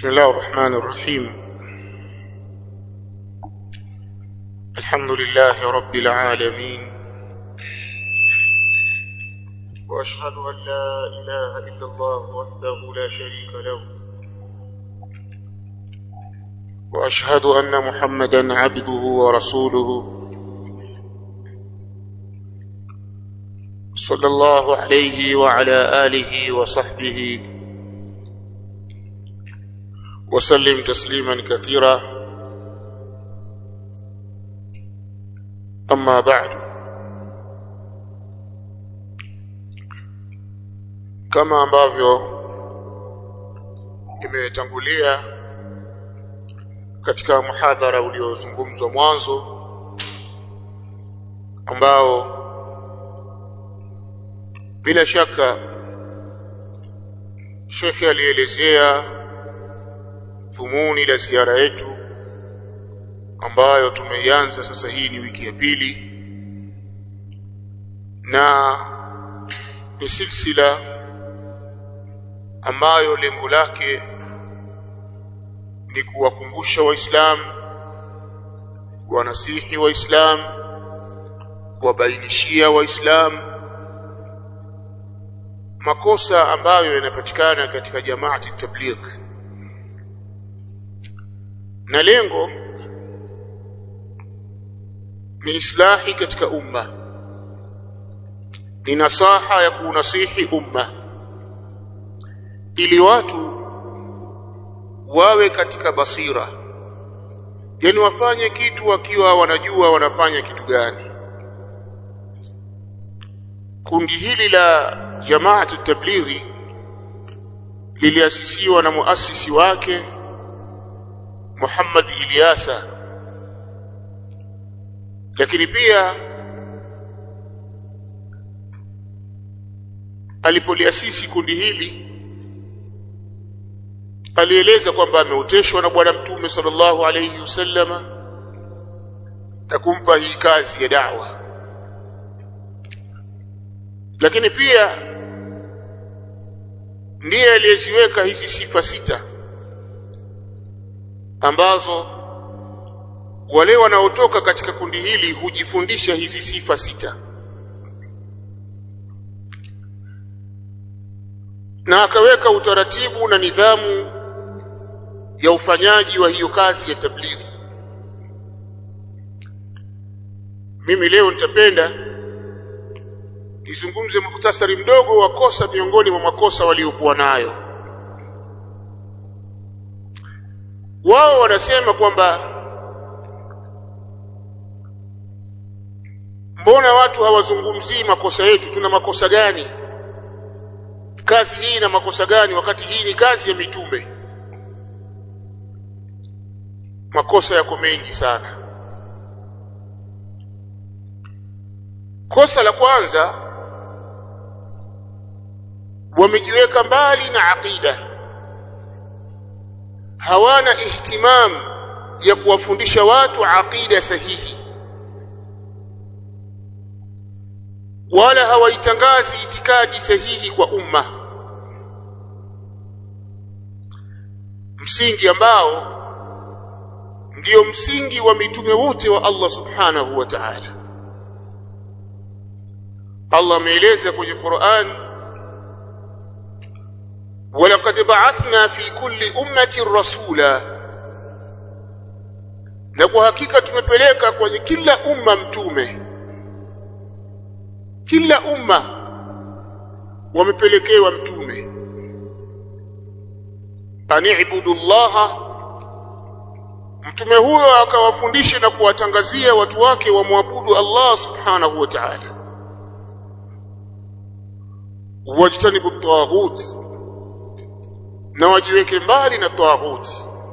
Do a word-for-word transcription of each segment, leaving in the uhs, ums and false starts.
بسم الله الرحمن الرحيم. الحمد لله رب العالمين، وأشهد أن لا إله إلا الله وحده لا شريك له، وأشهد أن محمدا عبده ورسوله صلى الله عليه وعلى آله وصحبه وسلم تسليما كثيرا. أما بعد، kama ambavyo imetangulia katika muhadhara uliozungumzwa mwanzo, ambao bila shaka Sheikh alielezea dhumuni la ziara yetu ambayo tumeianza sasa. Hii ni wiki ya pili na ni silsila ambayo lengo lake ni kuwakumbusha Waislamu, kuwanasihi Waislamu, kuwabainishia Waislamu makosa ambayo yanapatikana katika jamaati tabligh, na lengo ni islahi katika umma, ni nasaha ya kunasihi umma ili watu wawe katika basira, yani wafanye kitu wakiwa wanajua wanafanya kitu gani. Kundi hili la jamaati tablighi liliasisiwa na muasisi wake Muhammad Ilyasa, lakini pia alipoliasisi kundi hili alieleza kwamba ameoteshwa na bwana mtume sallallahu alayhi wasallama na kumpa hii kazi ya da'wa, lakini pia ndiye aliyeziweka hizi sifa sita ambazo wale wanaotoka katika kundi hili hujifundisha hizi sifa sita, na akaweka utaratibu na nidhamu ya ufanyaji wa hiyo kazi ya tablighi. Mimi leo nitapenda nizungumze mukhtasari mdogo wa kosa miongoni mwa makosa waliokuwa nayo. Wao wanasema kwamba mbona watu hawazungumzii makosa yetu, tuna makosa gani, kazi hii na makosa gani, wakati hii ni kazi ya mitume. Makosa yako mengi sana. Kosa la kwanza, wamejiweka mbali na aqida, hawana ihtimam ya kuwafundisha watu aqida sahihi, wala hawaitangazi itikadi sahihi kwa umma, msingi ambao ndio msingi wa mitume wote wa Allah subhanahu wa ta'ala. Allah ameeleza kwenye Qur'an, walaqad ba'athna fi kulli ummatin rasula, na kwa hakika tumepeleka kwenye kila umma mtume. Kila umma wamepelekewa mtume. Ani'budu Allah, mtume huyo akawafundisha na kuwatangazia watu wake wamwabudu Allah subhanahu wa ta'ala. Wajtanibu at-taghut, na wajiweke mbali na taghut.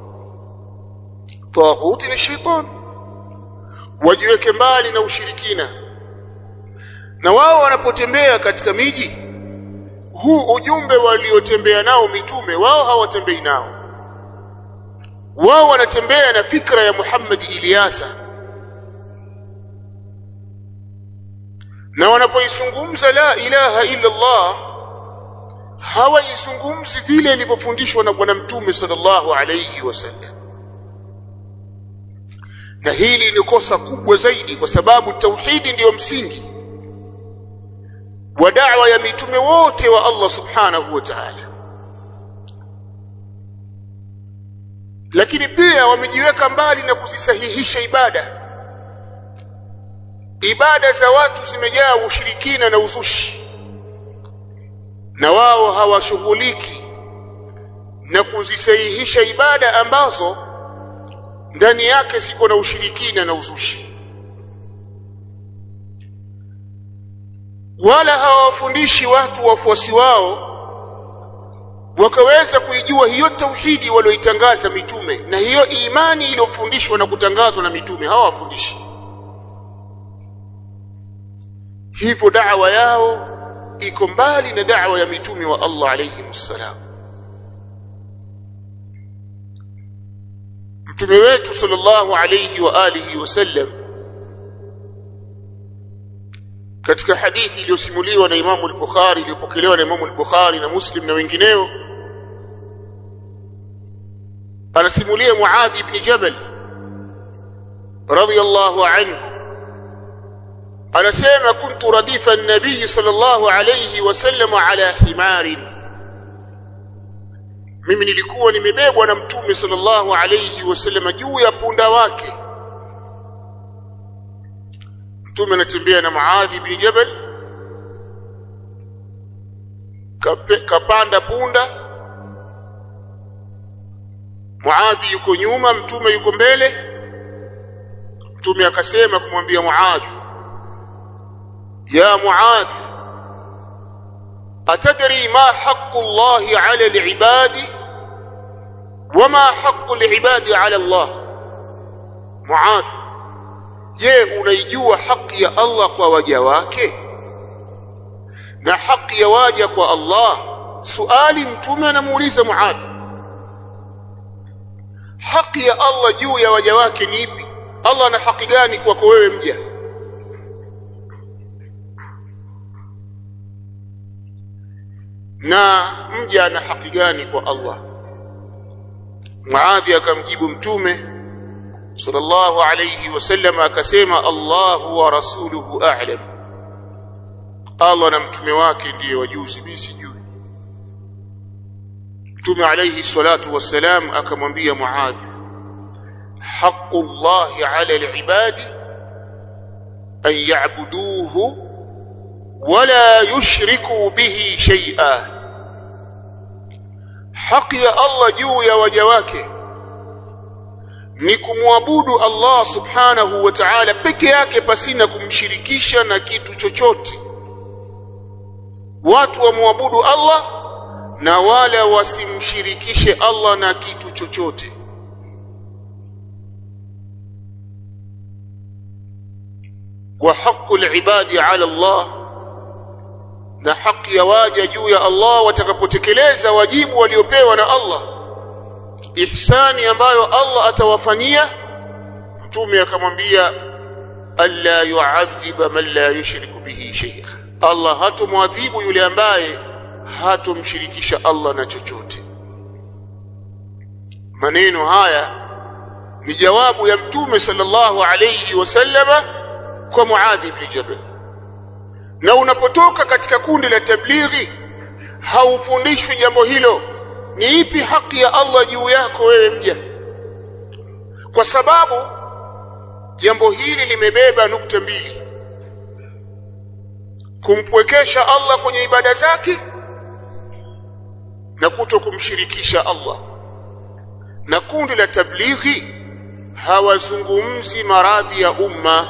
Taghut ni shaitan, wajiweke mbali na ushirikina. Na wao wanapotembea katika miji, huu ujumbe waliotembea nao mitume, wao hawatembei nao. Wao wanatembea na fikra ya Muhammad Ilyasa, na wanapoizungumza la ilaha illa Allah hawaizungumzi vile ilivyofundishwa na bwana mtume sallallahu alayhi wasallam. Na hili ni kosa kubwa zaidi, kwa sababu tauhidi ndiyo msingi wa da'wa ya mitume wote wa Allah subhanahu wa ta'ala. Lakini pia wamejiweka mbali na kuzisahihisha ibada. Ibada za watu zimejaa ushirikina na uzushi, na wao hawashughuliki na kuzisahihisha ibada ambazo ndani yake ziko na ushirikina na uzushi, wala hawafundishi watu wafuasi wao wakaweza kuijua hiyo tauhidi walioitangaza mitume na hiyo imani iliyofundishwa na kutangazwa na mitume. Hawafundishi hivyo, da'wa yao iko mbali na da'wa ya mitume wa Allah alayhi msalam. Mtume wetu sallallahu alayhi wa alihi wasallam katika hadithi iliyosimuliwa na Imam al-Bukhari, iliyopokelewa na Imam al-Bukhari na Muslim na wengineo, anasimulia Muadh ibn Jabal radiyallahu anhu, anasema kuntu radifa an-nabiy sallallahu alayhi wasallam ala himarin, mimi nilikuwa nimebebwa na mtume sallallahu alayhi wasallam juu ya punda wake. Mtume anatembea na Muadh ibn Jabal, kapanda punda, Muadh yuko nyuma, mtume yuko mbele. Mtume akasema kumwambia Muadh, ya Muadh, atadri ma haqqu Allahi ala al-ibadi wama haqqu al-ibadi ala Allah? Muadh, je, unaijua haki ya Allah kwa waja wake na haki ya waja kwa Allah? Suali mtume anamuuliza Muadh, haki ya Allah juu ya waja wake ni ipi? Allah ana haki gani kwako wewe mja? Na mja ana haki gani kwa Allah? Muadh akamjibu mtume sallallahu alayhi wasallam akasema, Allahu wa rasuluhu a'lam, Allah na mtume wake ndiye wajuzi, mimi sijui. Mtume alayhi salatu wassalam akamwambia Muadh, haqqu Allahi ala al-ibadi an ya'buduhu wala yushriku bihi shay'a, haki ya Allah juu ya waja wake ni kumwabudu Allah subhanahu wa ta'ala peke yake pasina kumshirikisha na kitu chochote. Watu wamwabudu Allah na wala wasimshirikishe Allah na kitu chochote. Wa haqqul ibadi ala Allah, na haki ya waja juu ya Allah watakapotekeleza wajibu waliopewa na Allah, ihsani ambayo Allah atawafanyia. Mtume akamwambia, alla yu'adhiba man la yushriku bihi shay'a, Allah hatomwadhibu yule ambaye hatomshirikisha Allah na chochote. Maneno haya ni jawabu ya mtume sallallahu alayhi wasallama kwa Muadh ibn Jabal. Na unapotoka katika kundi la tablighi haufundishwi jambo hilo, ni ipi haki ya Allah juu yako wewe mja, kwa sababu jambo hili limebeba nukta mbili: kumpwekesha Allah kwenye ibada zake na kuto kumshirikisha Allah. Na kundi la tablighi hawazungumzi maradhi ya umma.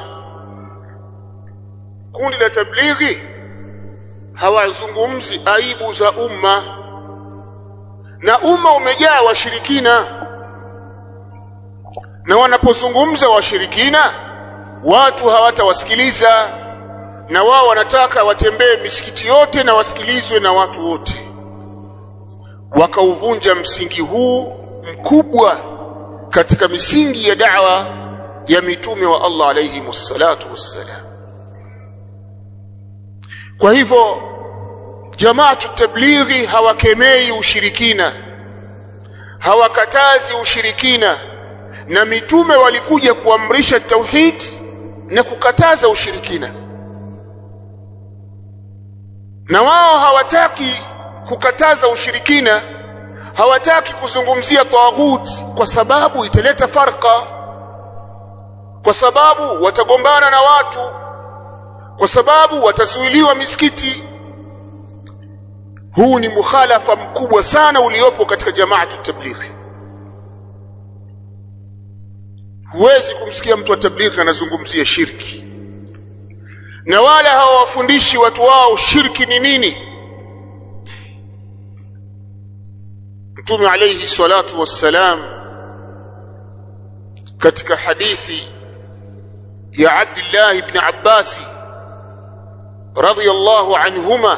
Kundi la tablighi hawazungumzi aibu za umma, na umma umejaa washirikina, na wanapozungumza washirikina watu hawatawasikiliza, na wao wanataka watembee misikiti yote na wasikilizwe na watu wote. Wakauvunja msingi huu mkubwa katika misingi ya da'wa ya mitume wa Allah alayhi wassalatu wassalam. Kwa hivyo Jamaatu tablighi hawakemei ushirikina, hawakatazi ushirikina, na mitume walikuja kuamrisha tauhid na kukataza ushirikina, na wao hawataki kukataza ushirikina, hawataki kuzungumzia taghut kwa sababu italeta farqa, kwa sababu watagombana na watu, kwa sababu watazuiliwa misikiti. Huu ni mukhalafa mkubwa sana uliopo katika jamaatu tablighi. Huwezi kumsikia mtu wa tablighi anazungumzia shirki, na wala hawawafundishi watu wao shirki ni nini. Mtume alayhi salatu wassalam katika hadithi ya Abdullah ibn Abbas radhiyallahu anhuma,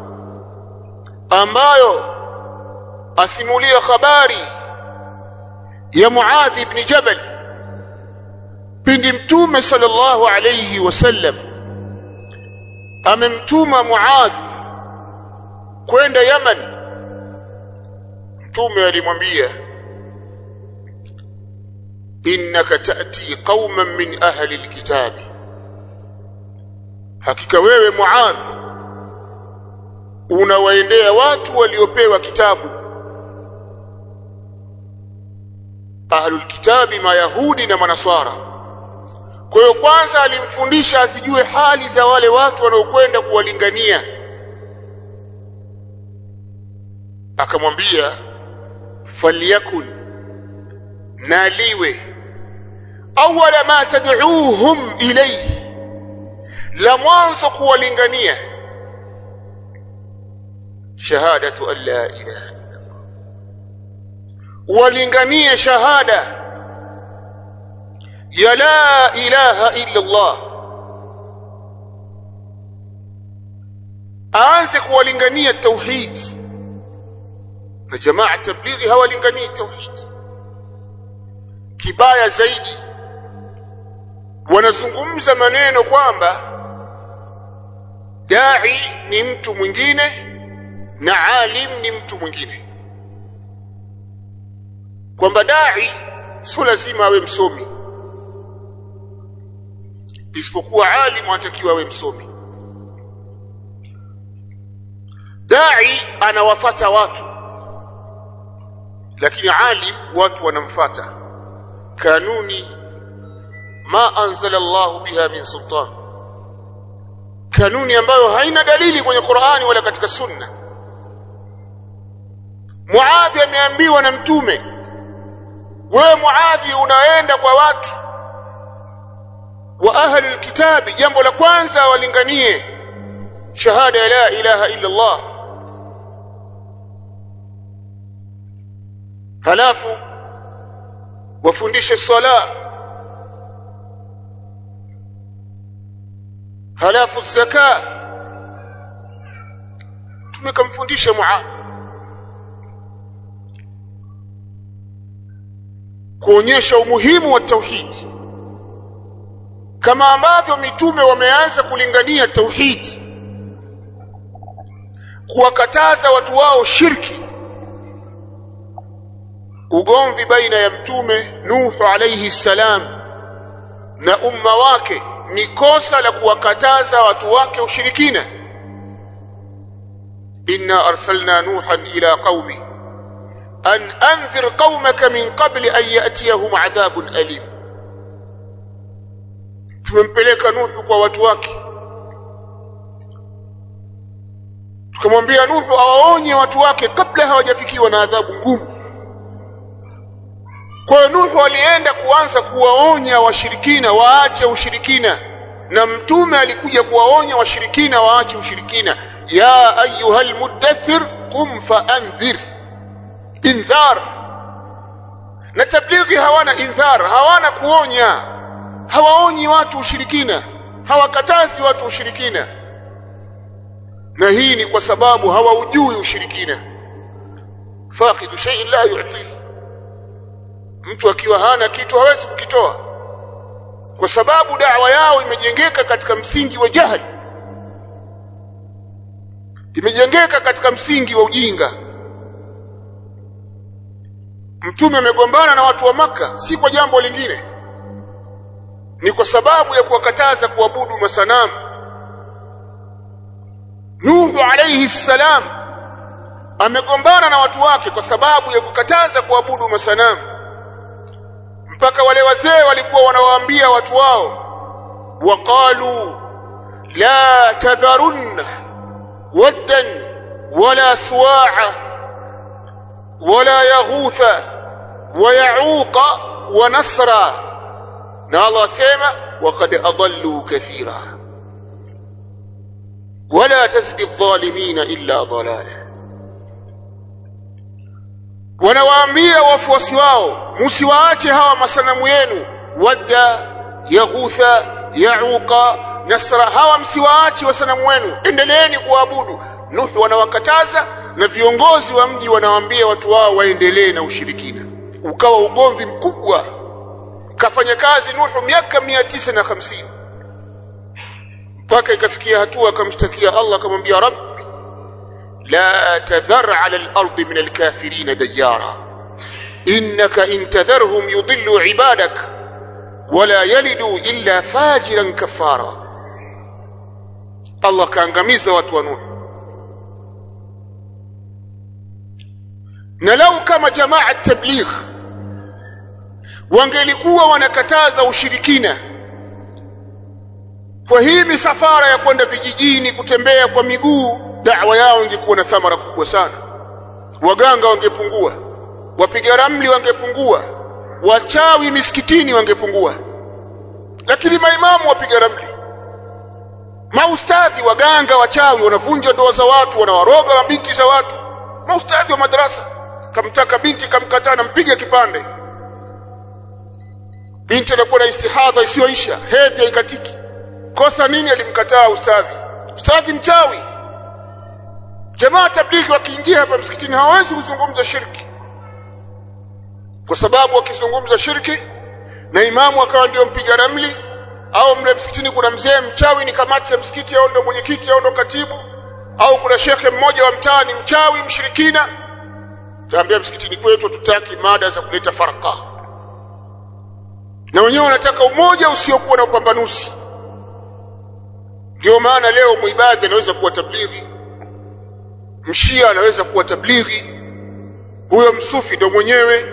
ambayo asimulia habari ya Muadh ibn Jabal pindi Mtume sallallahu alayhi wasallam amemtuma Muadh kwenda Yaman. Mtume alimwambia, innaka ta'ti qauman min ahli alkitab, hakika wewe Muadh unawaendea watu waliopewa kitabu. Ahlul kitabi mayahudi na manaswara. Kwa hiyo kwanza alimfundisha asijue hali za wale watu wanaokwenda kuwalingania, akamwambia falyakun, naliwe awwala ma tad'uuhum ilayhi, la mwanzo kuwalingania shahadatu an la ilaha illa Allah, walinganie shahada ya la ilaha illa Allah. aanze kuwalingania tauhid, na jamaa tablighi hawalinganii tauhid. Kibaya zaidi, wanazungumza maneno kwamba dai ni mtu mwingine na alim ni mtu mwingine, kwamba dai sio lazima awe msomi, isipokuwa alim anatakiwa awe msomi. Dai anawafata watu, lakini alim watu wanamfuata. Kanuni ma anzala Allah biha min sultan, kanuni ambayo haina dalili kwenye Qur'ani wala katika Sunna. Muadhi ameambiwa na Mtume, wewe Muadhi unaenda kwa watu wa ahli alkitabi, jambo la kwanza walinganie shahada ya la ilaha illa Allah, halafu wafundishe sala, halafu zaka. Tumekamfundisha Muadh kuonyesha umuhimu wa tauhid, kama ambavyo mitume wameanza kulingania tauhid, kuwakataza watu wao shirki. Ugomvi baina ya Mtume Nuh alayhi salam na umma wake ni kosa la kuwakataza watu wake ushirikina. Inna arsalna nuhan ila qaumi an anzir qaumaka min qabli an ya'tiyahum adhabun alim, tumempeleka Nuhu kwa watu wake, tukamwambia Nuhu awaonye watu wake kabla hawajafikiwa na adhabu ngumu. Kwa Nuhu alienda kuanza kuwaonya washirikina waache ushirikina, na Mtume alikuja kuwaonya washirikina waache ushirikina. Ya ayyuhal muddathir qum fa anzir, indhar. Na tablighi hawana indhar, hawana kuonya, hawaonyi watu ushirikina, hawakatazi watu ushirikina, na hii ni kwa sababu hawaujui ushirikina. Faqidu shay'in la yu'ti, mtu akiwa hana kitu hawezi kukitoa, kwa sababu da'wa yao imejengeka katika msingi wa jahili. imejengeka katika msingi wa ujinga. Mtume amegombana na watu wa Makka si kwa jambo lingine, ni kwa sababu ya kuwakataza kuabudu masanamu. Nuhu alayhi salam amegombana na watu wake kwa sababu ya kukataza kuabudu masanamu, mpaka wale wazee walikuwa wanawaambia watu wao, waqalu la tadharunna waddan wala suwa'a wala yaghutha wa ya'uqa wa nasra. Na Allah asema waqad adallu kathira wala tazidi adh-dhalimina illa dalala. Wanawaambia wafuasi wao, msiwaache hawa masanamu yenu, wadda, yaghutha, ya'uqa, nasra, hawa msiwaache wasanamu wenu, endeleeni kuabudu. Nuhu wanawakataza na viongozi wa mji wanawaambia watu wao waendelee na ushirikina. Ukawa ugomvi mkubwa. Kafanya kazi Nuhu miaka mia tisa na hamsini, mpaka ikafikia hatua akamshtakia Allah, akamwambia Rabbi la tadhar ala al-ardi min al-kafirin dajjara innaka in tadharhum yudillu ibadak wala yalidu illa fajiran kafara. Allah kaangamiza watu wa Nuhu. Na lau kama jamaa tabligh wangelikuwa wanakataza ushirikina kwa hii misafara ya kwenda vijijini kutembea kwa miguu, da'wa yao ingekuwa na thamara kubwa sana. Waganga wangepungua, wapiga ramli wangepungua, wachawi misikitini wangepungua. Lakini maimamu wapiga ramli, maustadhi, waganga, wachawi wanavunja ndoa za watu, wanawaroga mabinti za watu. Maustadhi wa madrasa kamtaka binti, kamkataa, nampiga kipande. Binti anakuwa na istihadha isiyoisha, hedhi haikatiki. Kosa nini? Alimkataa ustadhi. Ustadhi mchawi. Jamaa tablighi wakiingia hapa msikitini hawawezi kuzungumza shirki, kwa sababu wakizungumza shirki na imamu akawa ndio mpiga ramli, au mle msikitini kuna mzee mchawi, ni kamati ya msikiti au ndio mwenyekiti au ndio katibu, au kuna shekhe mmoja wa mtaani mchawi mshirikina, taambia msikitini kwetu tutaki mada za kuleta farqa. Na wenyewe wanataka umoja usiokuwa na upambanuzi. Ndio maana leo muibadhi anaweza kuwa tablighi, mshia anaweza kuwa tablighi, huyo msufi ndio mwenyewe,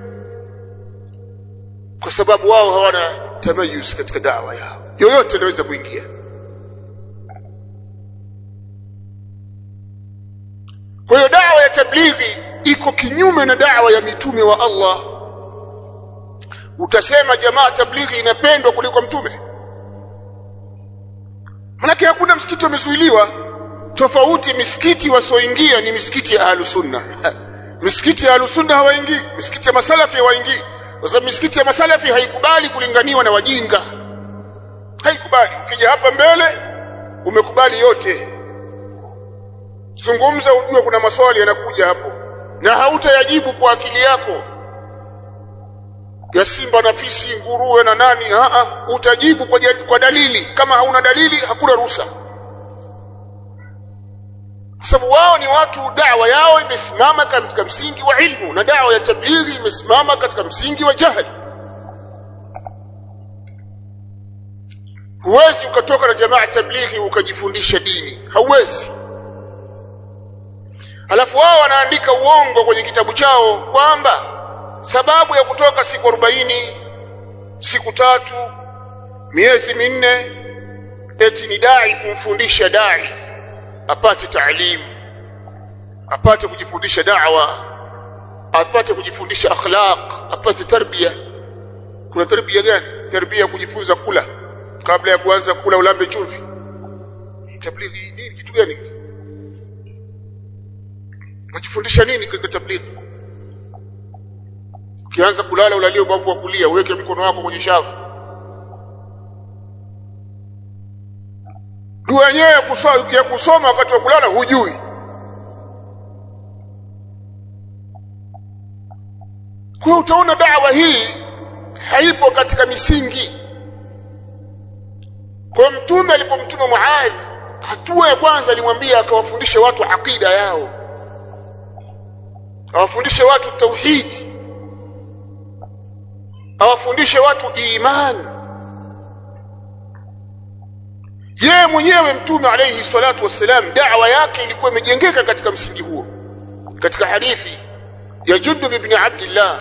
kwa sababu wao hawana tamayuz katika da'wa yao. Yoyote anaweza kuingia. Kwa hiyo da'wa ya tablighi iko kinyume na da'wa ya mitume wa Allah. Utasema jamaa tablighi inapendwa kuliko mtume? Manake hakuna msikiti umezuiliwa. Tofauti misikiti wasioingia ni misikiti ya Ahlus Sunna. Misikiti ya Ahlus Sunna hawaingii, misikiti ya masalafi hawaingii. Kwa sababu misikiti ya masalafi haikubali kulinganiwa na wajinga. Haikubali. Ukija hapa mbele umekubali yote. Zungumza ujue kuna maswali yanakuja hapo na hautayajibu kwa akili yako ya simba na fisi, nguruwe na nani. a a utajibu kwa, kwa dalili. Kama hauna dalili hakuna ruhusa, kwa sababu wao ni watu, da'wa yao imesimama katika msingi wa ilmu, na da'wa ya tablighi imesimama katika msingi wa jahili. Huwezi ukatoka na jamaa tablighi ukajifundisha dini, hauwezi. Alafu wao wanaandika uongo kwenye kitabu chao kwamba sababu ya kutoka siku arobaini, siku tatu, miezi minne, eti ni dai kumfundisha dai apate taalimu, apate kujifundisha da'wa, apate kujifundisha akhlaq, apate tarbia. Kuna tarbia gani? Tarbia kujifunza kula, kabla ya kuanza kula ulambe chumvi. Tablighi nini? Kitu gani? Unajifundisha nini kwa tablighi? Ukianza kulala ulalie ubavu wa kulia, uweke mkono wako kwenye shavu. Dua yenyewe ya kusoma wakati wa kulala hujui. Kwa utaona da'wa hii haipo katika misingi. Kwa mtume alipomtuma Muadh hatua ya kwanza alimwambia akawafundishe watu aqida yao, awafundishe watu tauhid, awafundishe watu imani. Yeye mwenyewe Mtume alayhi salatu wassalam da'wa yake ilikuwa imejengeka katika msingi huo. Katika hadithi ya Jundub ibn Abdullah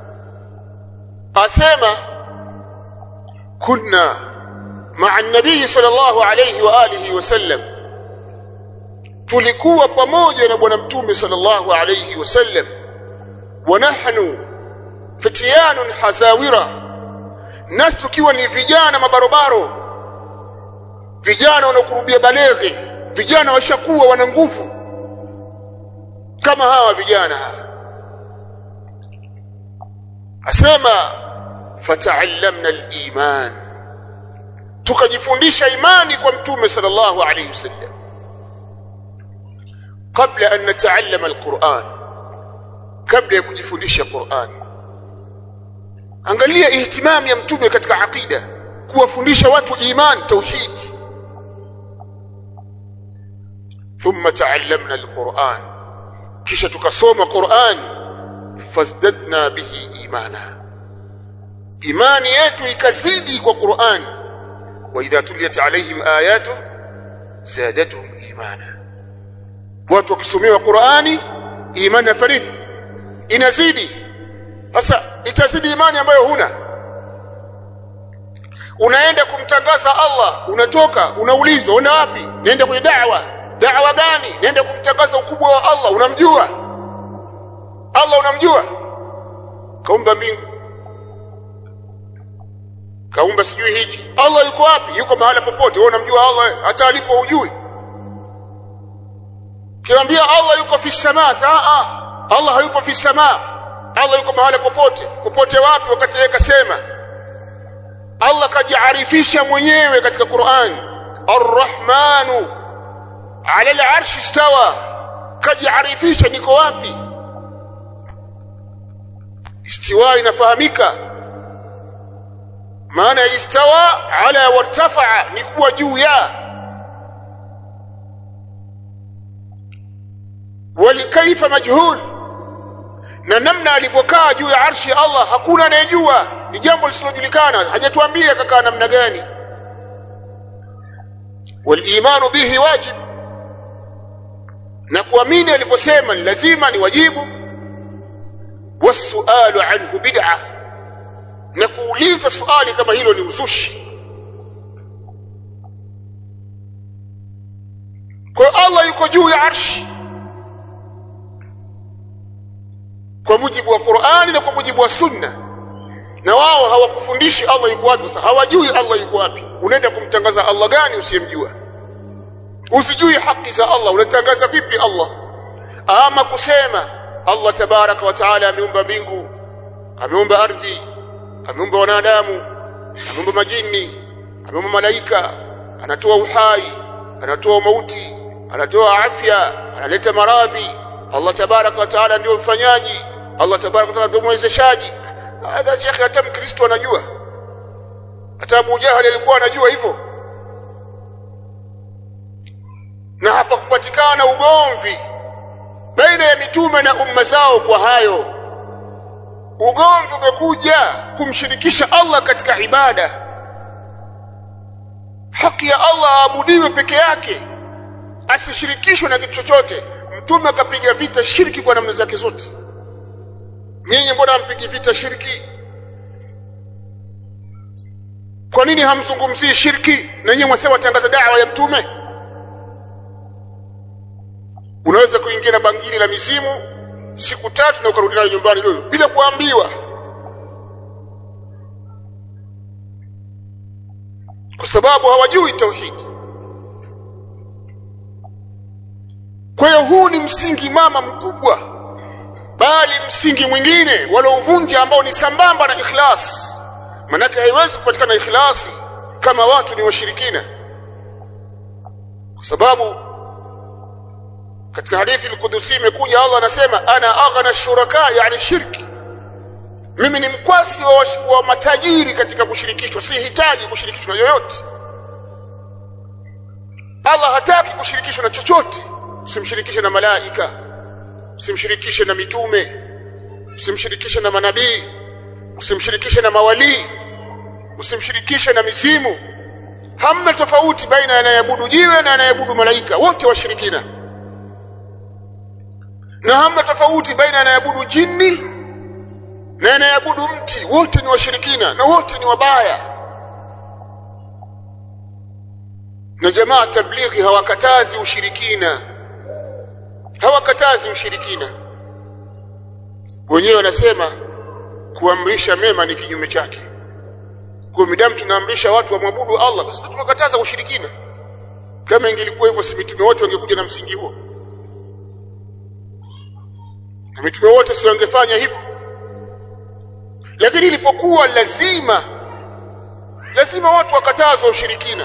asema kunna ma'a an-nabii sallallahu alayhi wa alihi wasallam, tulikuwa pamoja na bwana Mtume sallallahu alayhi wasallam, wa nahnu fitiyanun hazawira, nas tukiwa ni vijana mabarobaro, vijana wanaokurubia baleghi, vijana washakuwa wana nguvu kama hawa vijana. Asema fata'allamna al-iman, tukajifundisha imani kwa Mtume sallallahu alayhi wasallam kabla an nata'allama al-Qur'an, kabla ya kujifundisha Qur'an. Angalia ihtimam ya Mtume katika aqida, kuwafundisha watu iman, tauhid. Thumma ta'allamna al-Qur'an, kisha tukasoma Qur'an, fazdadna bihi imana, imani yetu ikazidi kwa Qur'an. Wa idha tuliyat alayhim ayatu zadatuhum imana, watu wakisomewa Qur'ani imani na farid inazidi. Sasa itazidi imani ambayo huna. Unaenda kumtangaza Allah, unatoka unaulizwa una wapi? Nenda kwenye da'wa. Da'wa gani? Nenda kumtangaza ukubwa wa Allah. Unamjua Allah? Unamjua? Kaumba mbingu, kaumba sijui hichi. Allah yuko wapi? Yuko mahala popote. Wewe unamjua Allah hata alipo hujui? Kiambia Allah yuko fi samaa, saa Allah hayupo fi samaa. Allah yuko mahala popote. Popote wapi? Wakati yeye kasema, Allah kajiarifisha mwenyewe katika Qur'an, Ar-Rahmanu ala al-arshi istawa, kajiarifisha niko wapi. Istiwa inafahamika, maana istawa ala wartafa'a ni kuwa juu ya. Walikaifa majhul, na namna alivyokaa juu ya arshi ya Allah hakuna anayejua, ni jambo lisilojulikana, hajatuambia kakaa namna gani. Walimanu bihi wajib, na kuamini alivyosema ni lazima, ni wajibu. Wasualu anhu bid'ah, na kuuliza swali kama hilo ni uzushi. Kwa Allah yuko juu ya arshi kwa mujibu wa Qur'ani na kwa mujibu wa Sunna, na wao hawakufundishi Allah yuko wapi. Sasa hawajui Allah yuko wapi. Unaenda kumtangaza Allah gani usiyemjua? Usijui haki za Allah, unatangaza vipi Allah? Ama kusema Allah tabaraka wa taala ameumba mbingu, ameumba ardhi, ameumba wanadamu, ameumba majini, ameumba malaika, anatoa uhai, anatoa mauti, anatoa afya, analeta maradhi. Allah tabaraka wa taala ndio mfanyaji, Allah tabaraka wa taala ndio mwezeshaji. Hata shekhi, hata Mkristo anajua, hata Abu Jahal alikuwa anajua hivyo. Na hapa kupatikana ugomvi baina ya mitume na umma zao kwa hayo. Ugomvi umekuja kumshirikisha Allah katika ibada. Haki ya Allah aabudiwe peke yake, asishirikishwe na kitu chochote. Mtume akapiga vita shirki kwa namna zake zote. Nyinyi mbona mpigi vita shirki? Kwa nini hamzungumzii shirki na nyinyi mwasema tangaza da'wa ya Mtume? Unaweza kuingia na bangili la mizimu siku tatu na ukarudi nayo nyumbani leo bila kuambiwa, kwa sababu hawajui tauhid. Kwa hiyo huu ni msingi mama mkubwa, bali msingi mwingine walouvunja ambao ni sambamba na ikhlas. Manake haiwezi kupatikana ikhlasi kama watu ni washirikina, kwa sababu katika hadithi al-Qudusi imekuja Allah anasema ana aghna shuraka, yani shirki, mimi ni mkwasi wa, wa matajiri katika kushirikishwa, si hitaji kushirikishwa yoyote. Allah hataki kushirikishwa na chochote. Usimshirikishe na malaika, usimshirikishe na mitume, usimshirikishe na manabii, usimshirikishe na mawali, usimshirikishe na mizimu. Hamna tofauti baina anayeabudu jiwe na anayeabudu malaika, wote washirikina. Na hamna tofauti baina anayeabudu jini na anayeabudu mti, wote ni washirikina na wote ni wabaya. Na jamaa tablighi hawakatazi ushirikina, hawakatazi ushirikina. Wenyewe wanasema kuamrisha mema ni kinyume chake. Kwa midamu tunaamrisha watu wamwabudu Allah, basi tunakataza ushirikina. Kama ingelikuwa hivyo, si mitume wote wangekuja na msingi huo? Na mitume wote si wangefanya hivyo? Lakini ilipokuwa lazima lazima watu wakatazwa ushirikina.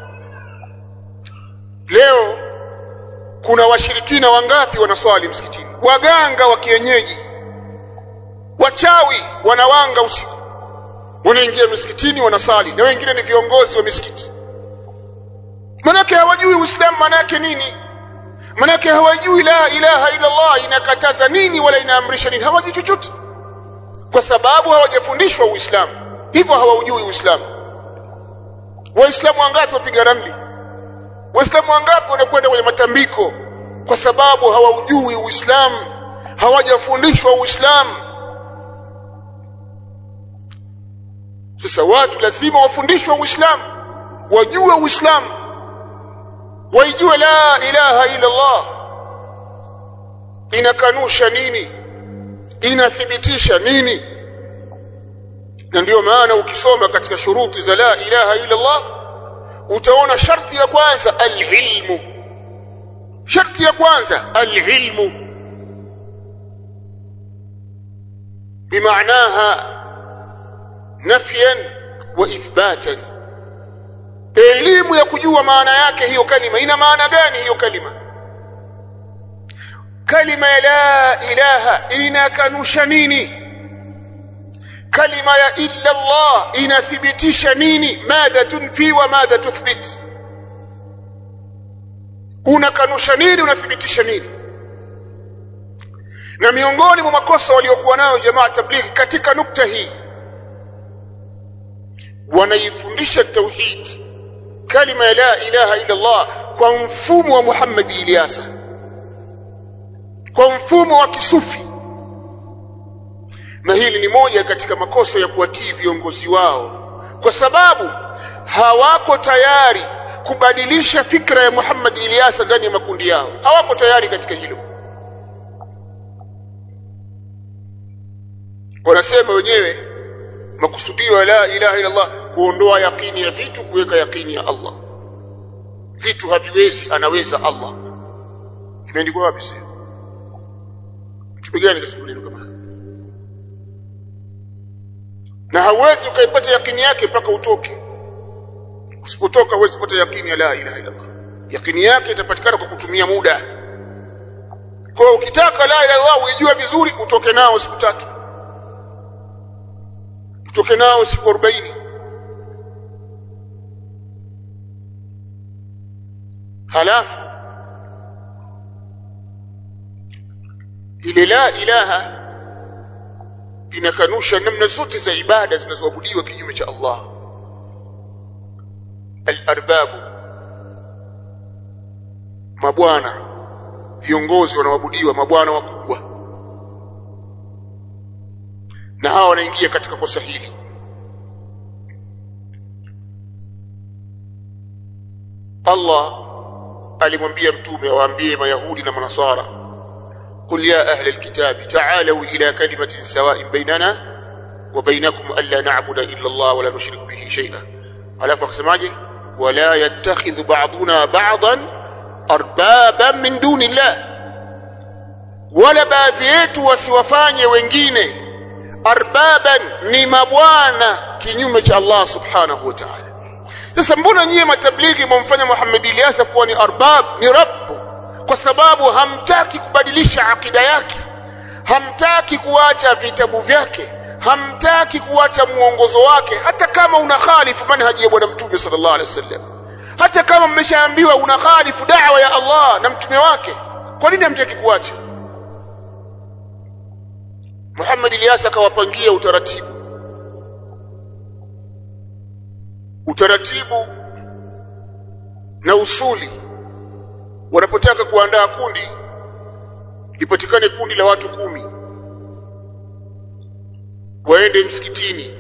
Leo kuna washirikina wangapi wanaswali msikitini? Waganga wa kienyeji, wachawi wanawanga usiku, wanaingia msikitini wanasali, na wengine ni viongozi wa misikiti. Manake hawajui Uislamu manake nini, manake hawajui la ilaha illa Allah inakataza nini wala inaamrisha nini, hawajui chochote, kwa sababu hawajafundishwa Uislamu. Hivyo hawajui Uislamu. Waislamu wangapi wapiga ramli? Waislamu wangapi wanakwenda kwenye matambiko? Kwa sababu hawajui Uislamu, hawajafundishwa Uislamu. Sasa watu lazima wafundishwe Uislamu, wajue Uislamu, waijue la ilaha illa Allah inakanusha nini, inathibitisha nini. Na ndio maana ukisoma katika shuruti za la ilaha illa Allah utaona sharti ya kwanza al-ilmu. Sharti ya kwanza al-ilmu bimaanaha nafyan wa ithbatan. Elimu ya kujua maana yake hiyo kalima. Ina maana gani hiyo kalima? Kalima ya la ilaha inakanusha nini? Kalima ya illa Allah inathibitisha nini? Madha tunfi wa madha tuthbit. Unakanusha nini, unathibitisha nini? Na miongoni mwa makosa waliokuwa nayo jamaa tablighi katika nukta hii, wanaifundisha tauhid, kalima ya la ilaha illa Allah, kwa mfumo wa Muhammad Ilyasa, kwa mfumo wa kisufi. Na hili ni moja katika makosa ya kuwatii viongozi wao, kwa sababu hawako tayari kubadilisha fikra ya Muhammad Ilyasa ndani ya makundi yao. Hawako tayari katika hilo. Wanasema wenyewe makusudio ya la ilaha illa Allah kuondoa yakini ya vitu, kuweka yakini ya Allah. Vitu haviwezi, anaweza Allah. Imeandikwa wapi sasa? Tupigane kasema neno kama hili. Na hauwezi ukaipata yakini yake mpaka utoke. Usipotoka huwezi kupata yakini ya la ilaha illa Allah. Yakini yake itapatikana kwa kutumia muda. Kwa hiyo ukitaka la ilaha illa Allah uijue vizuri, utoke nao siku tatu, utoke nao siku arobaini. Halafu ile la ilaha inakanusha namna zote za ibada zinazoabudiwa kinyume cha Allah. Al-arbabu, mabwana, viongozi wanaoabudiwa, mabwana wakubwa, na hawa wanaingia katika kosa hili. Allah alimwambia mtume awaambie Mayahudi na Manasara, قل يا أهل الكتاب تعالوا إلى كلمة سواء بيننا وبينكم ألا نعبد إلا الله ولا نشرك به شيئا. على فقسماجه ولا يتخذ بعضنا بعضا أربابا من دون الله, ولا باذيtu wasiwafanye wengine arbaban, ni mabwana kinyume cha Allah subhanahu wa ta'ala. Sasa mbona nyie matablighi mumfanya Muhammad Ilyasa kuwa ni arbab, ni rabbu? Kwa sababu hamtaki kubadilisha akida yake, hamtaki kuacha vitabu vyake, hamtaki kuacha muongozo wake, hata kama una khalifu manhaji ya bwana mtume sallallahu alaihi wasallam. hata kama mmeshaambiwa unakhalifu da'wa ya Allah na mtume wake, kwa nini hamtaki kuacha? Muhammad Ilyas akawapangia utaratibu utaratibu na usuli. Wanapotaka kuandaa kundi, lipatikane kundi la watu kumi, waende msikitini,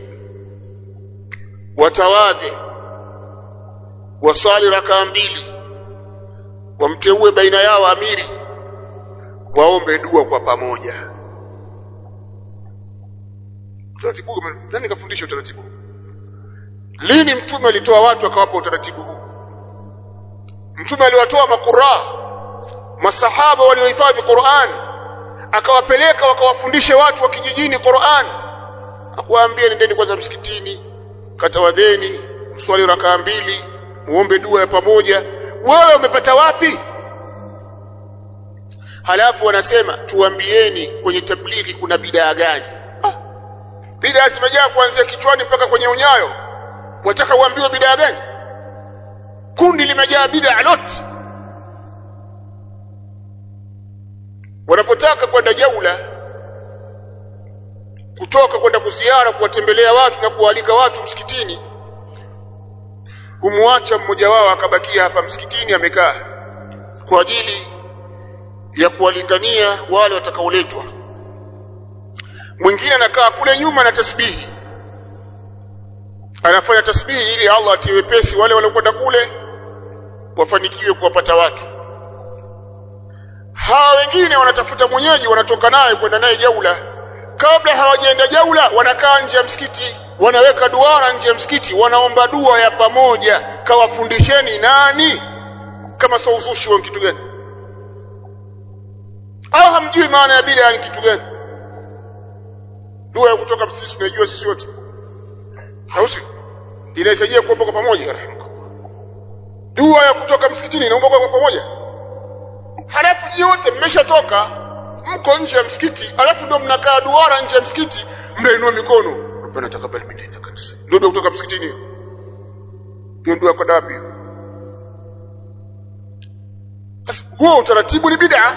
watawadhe, wasali rakaa mbili, wamteue baina yao amiri, waombe dua kwa pamoja. Utaratibu nani kafundisha utaratibu? Lini mtume alitoa watu akawapa utaratibu huu? Mtume aliwatoa makura, masahaba waliohifadhi Qur'an, akawapeleka wakawafundishe watu wa kijijini Qur'an. Akawaambia nendeni kwanza msikitini, katawadheni, mswali rakaa mbili, muombe dua ya pamoja. Wewe umepata wapi? Halafu wanasema tuambieni kwenye tablighi kuna bid'a gani? Ah, bid'a zimejaa kuanzia kichwani mpaka kwenye unyayo. Wataka uambiwe bid'a gani? Kundi limejaa bid'a lot. Wanapotaka kwenda jaula, kutoka kwenda kuziara, kuwatembelea watu na kualika watu msikitini, humwacha mmoja wao akabakia hapa msikitini amekaa kwa ajili ya kuwalingania wale watakaoletwa. Mwingine anakaa kule nyuma na tasbihi, anafanya tasbihi ili Allah atiwe pesi wale waliokwenda kule wafanikiwe kuwapata watu. Hawa wengine wanatafuta mwenyeji, wanatoka naye kwenda naye jaula. Kabla hawajaenda jaula, wanakaa nje ya msikiti, wanaweka duara nje ya msikiti, wanaomba dua ya pamoja. Kawafundisheni nani? Kama sio uzushi wa kitu gani? Au hamjui maana ya bid'a ni kitu gani? Dua ya kutoka msikiti tunajua sisi wote, hausi inahitajia kuomba kwa pamoja. Dua ya kutoka msikitini inaomba kwa pamoja. Halafu yote mmeshatoka, mko nje ya msikiti, halafu ndio mnakaa duara nje ya msikiti, mnainua mikono, Rabbana taqabbal minna innaka antas samiul alim. Ndio kutoka msikitini. Ndio ndio kwa dapi. Basi huo utaratibu ni bid'a.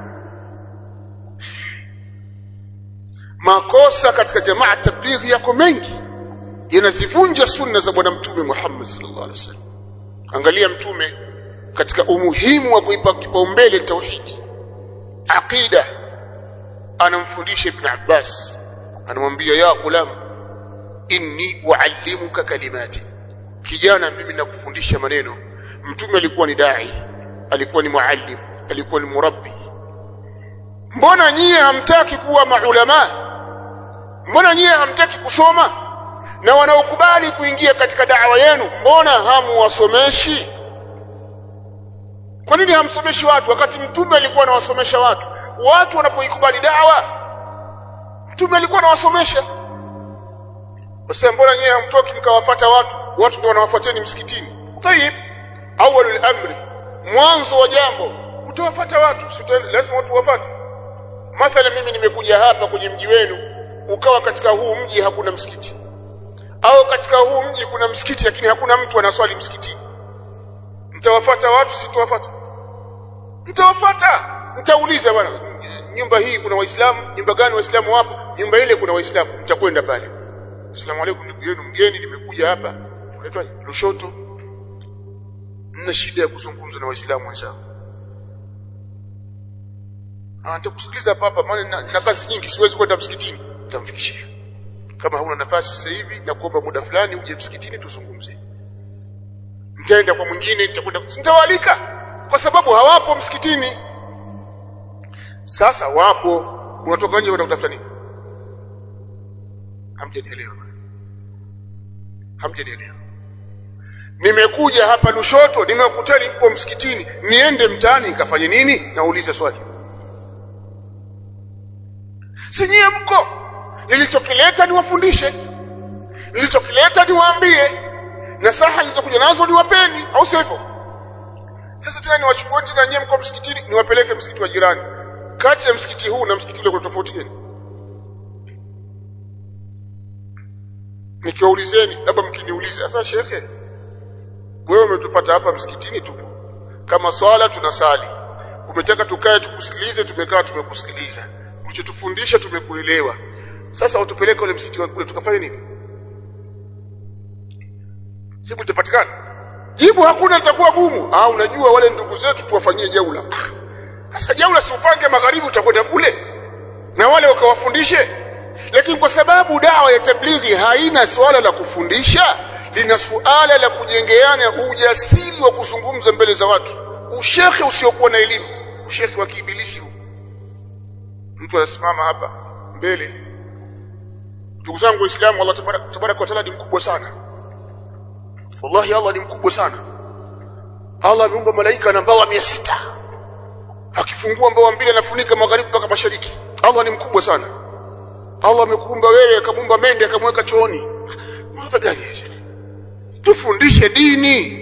Makosa katika jamaa tablighi yako mengi, yanazivunja sunna za bwana mtume Muhammad sallallahu alaihi wasallam. Angalia mtume katika umuhimu wa kuipa kipaumbele tauhidi, aqida, anamfundisha Ibn Abbas, anamwambia ya ghulam inni uallimuka kalimati, kijana mimi nakufundisha maneno. Mtume alikuwa ni dai, alikuwa ni muallim, alikuwa ni murabbi. Mbona nyie hamtaki kuwa maulama? Mbona nyie hamtaki kusoma? Na wanaokubali kuingia katika da'wa yenu, mbona hamuwasomeshi? Kwa nini hamsomeshi watu wakati mtume alikuwa anawasomesha watu? Watu wanapoikubali da'wa, mtume alikuwa anawasomesha. Basi mbona nyie hamtoki mkawafuata watu? Watu ndio wanawafuateni msikitini. Tayib, awwalul amri, mwanzo wa jambo utawafuata watu, sio lazima watu wafuate. Mathalan mimi nimekuja hapa kwenye mji wenu, ukawa katika huu mji hakuna msikiti, au katika huu mji kuna msikiti lakini hakuna mtu anaswali msikitini, mtawafuata watu? Sitawafuata. Mtawafuata, mtauliza bwana, nyumba hii kuna waislamu? Nyumba gani waislamu wapo? Nyumba ile kuna waislamu. Mtakwenda pale, asalamu alaykum, ndugu yenu mgeni, nimekuja hapa, unaitwa Lushoto, nina shida ya kuzungumza na waislamu wenzangu. Ah, nitakusikiliza papa, maana nina kazi nyingi, siwezi kwenda msikitini. Nitamfikishia. Kama huna nafasi sasa hivi, na kuomba muda fulani uje msikitini tuzungumze. Nitaenda kwa mwingine, nitakwenda, nitawalika kwa sababu hawapo msikitini. Sasa wapo, unatoka nje kwenda kutafuta nini? Hamjanielewa. Hamjanielewa. Nimekuja hapa Lushoto, nimekutani kwa msikitini, niende mtaani nikafanye nini? Nauliza swali. Si nyie mko? Nilichokileta niwafundishe, nilichokileta niwaambie, na saha nilizokuja nazo niwapeni, au sio hivyo? Sasa tena niwachukue tena nyie mko msikitini, niwapeleke msikiti wa jirani. Kati ya msikiti huu na msikiti ule kuna tofauti gani? Nikiwaulizeni, labda mkiniuliza, sasa shekhe, Wewe umetufuata hapa msikitini tupo. Kama swala tunasali. Umetaka tukae tukusikilize, tumekaa tumekusikiliza. Ulichotufundisha tumekuelewa. Sasa utupeleke kule msikiti wa kule tukafanye nini? Jibu litapatikana. Jibu hakuna, litakuwa gumu. Ah, unajua wale ndugu zetu tuwafanyie jaula. Sasa jaula si upange magharibi utakwenda kule na wale wakawafundishe. Lakini kwa sababu dawa ya tablighi haina swala la kufundisha, lina suala la kujengeana ujasiri wa kuzungumza mbele za watu. Ushekhe usiokuwa na elimu, ushekhe wa kiibilisi huu. Mtu anasimama hapa mbele. Ndugu zangu Waislamu, Allah tabaraka wa taala ni mkubwa sana. Wallahi Allah ni mkubwa sana. Allah ameumba malaika na mbawa mia sita. Akifungua mbawa mbili anafunika magharibi mpaka mashariki. Allah ni mkubwa sana. Allah amekuumba wewe, akamuumba mende akamweka chooni. Mada gani hiyo? Tufundishe dini.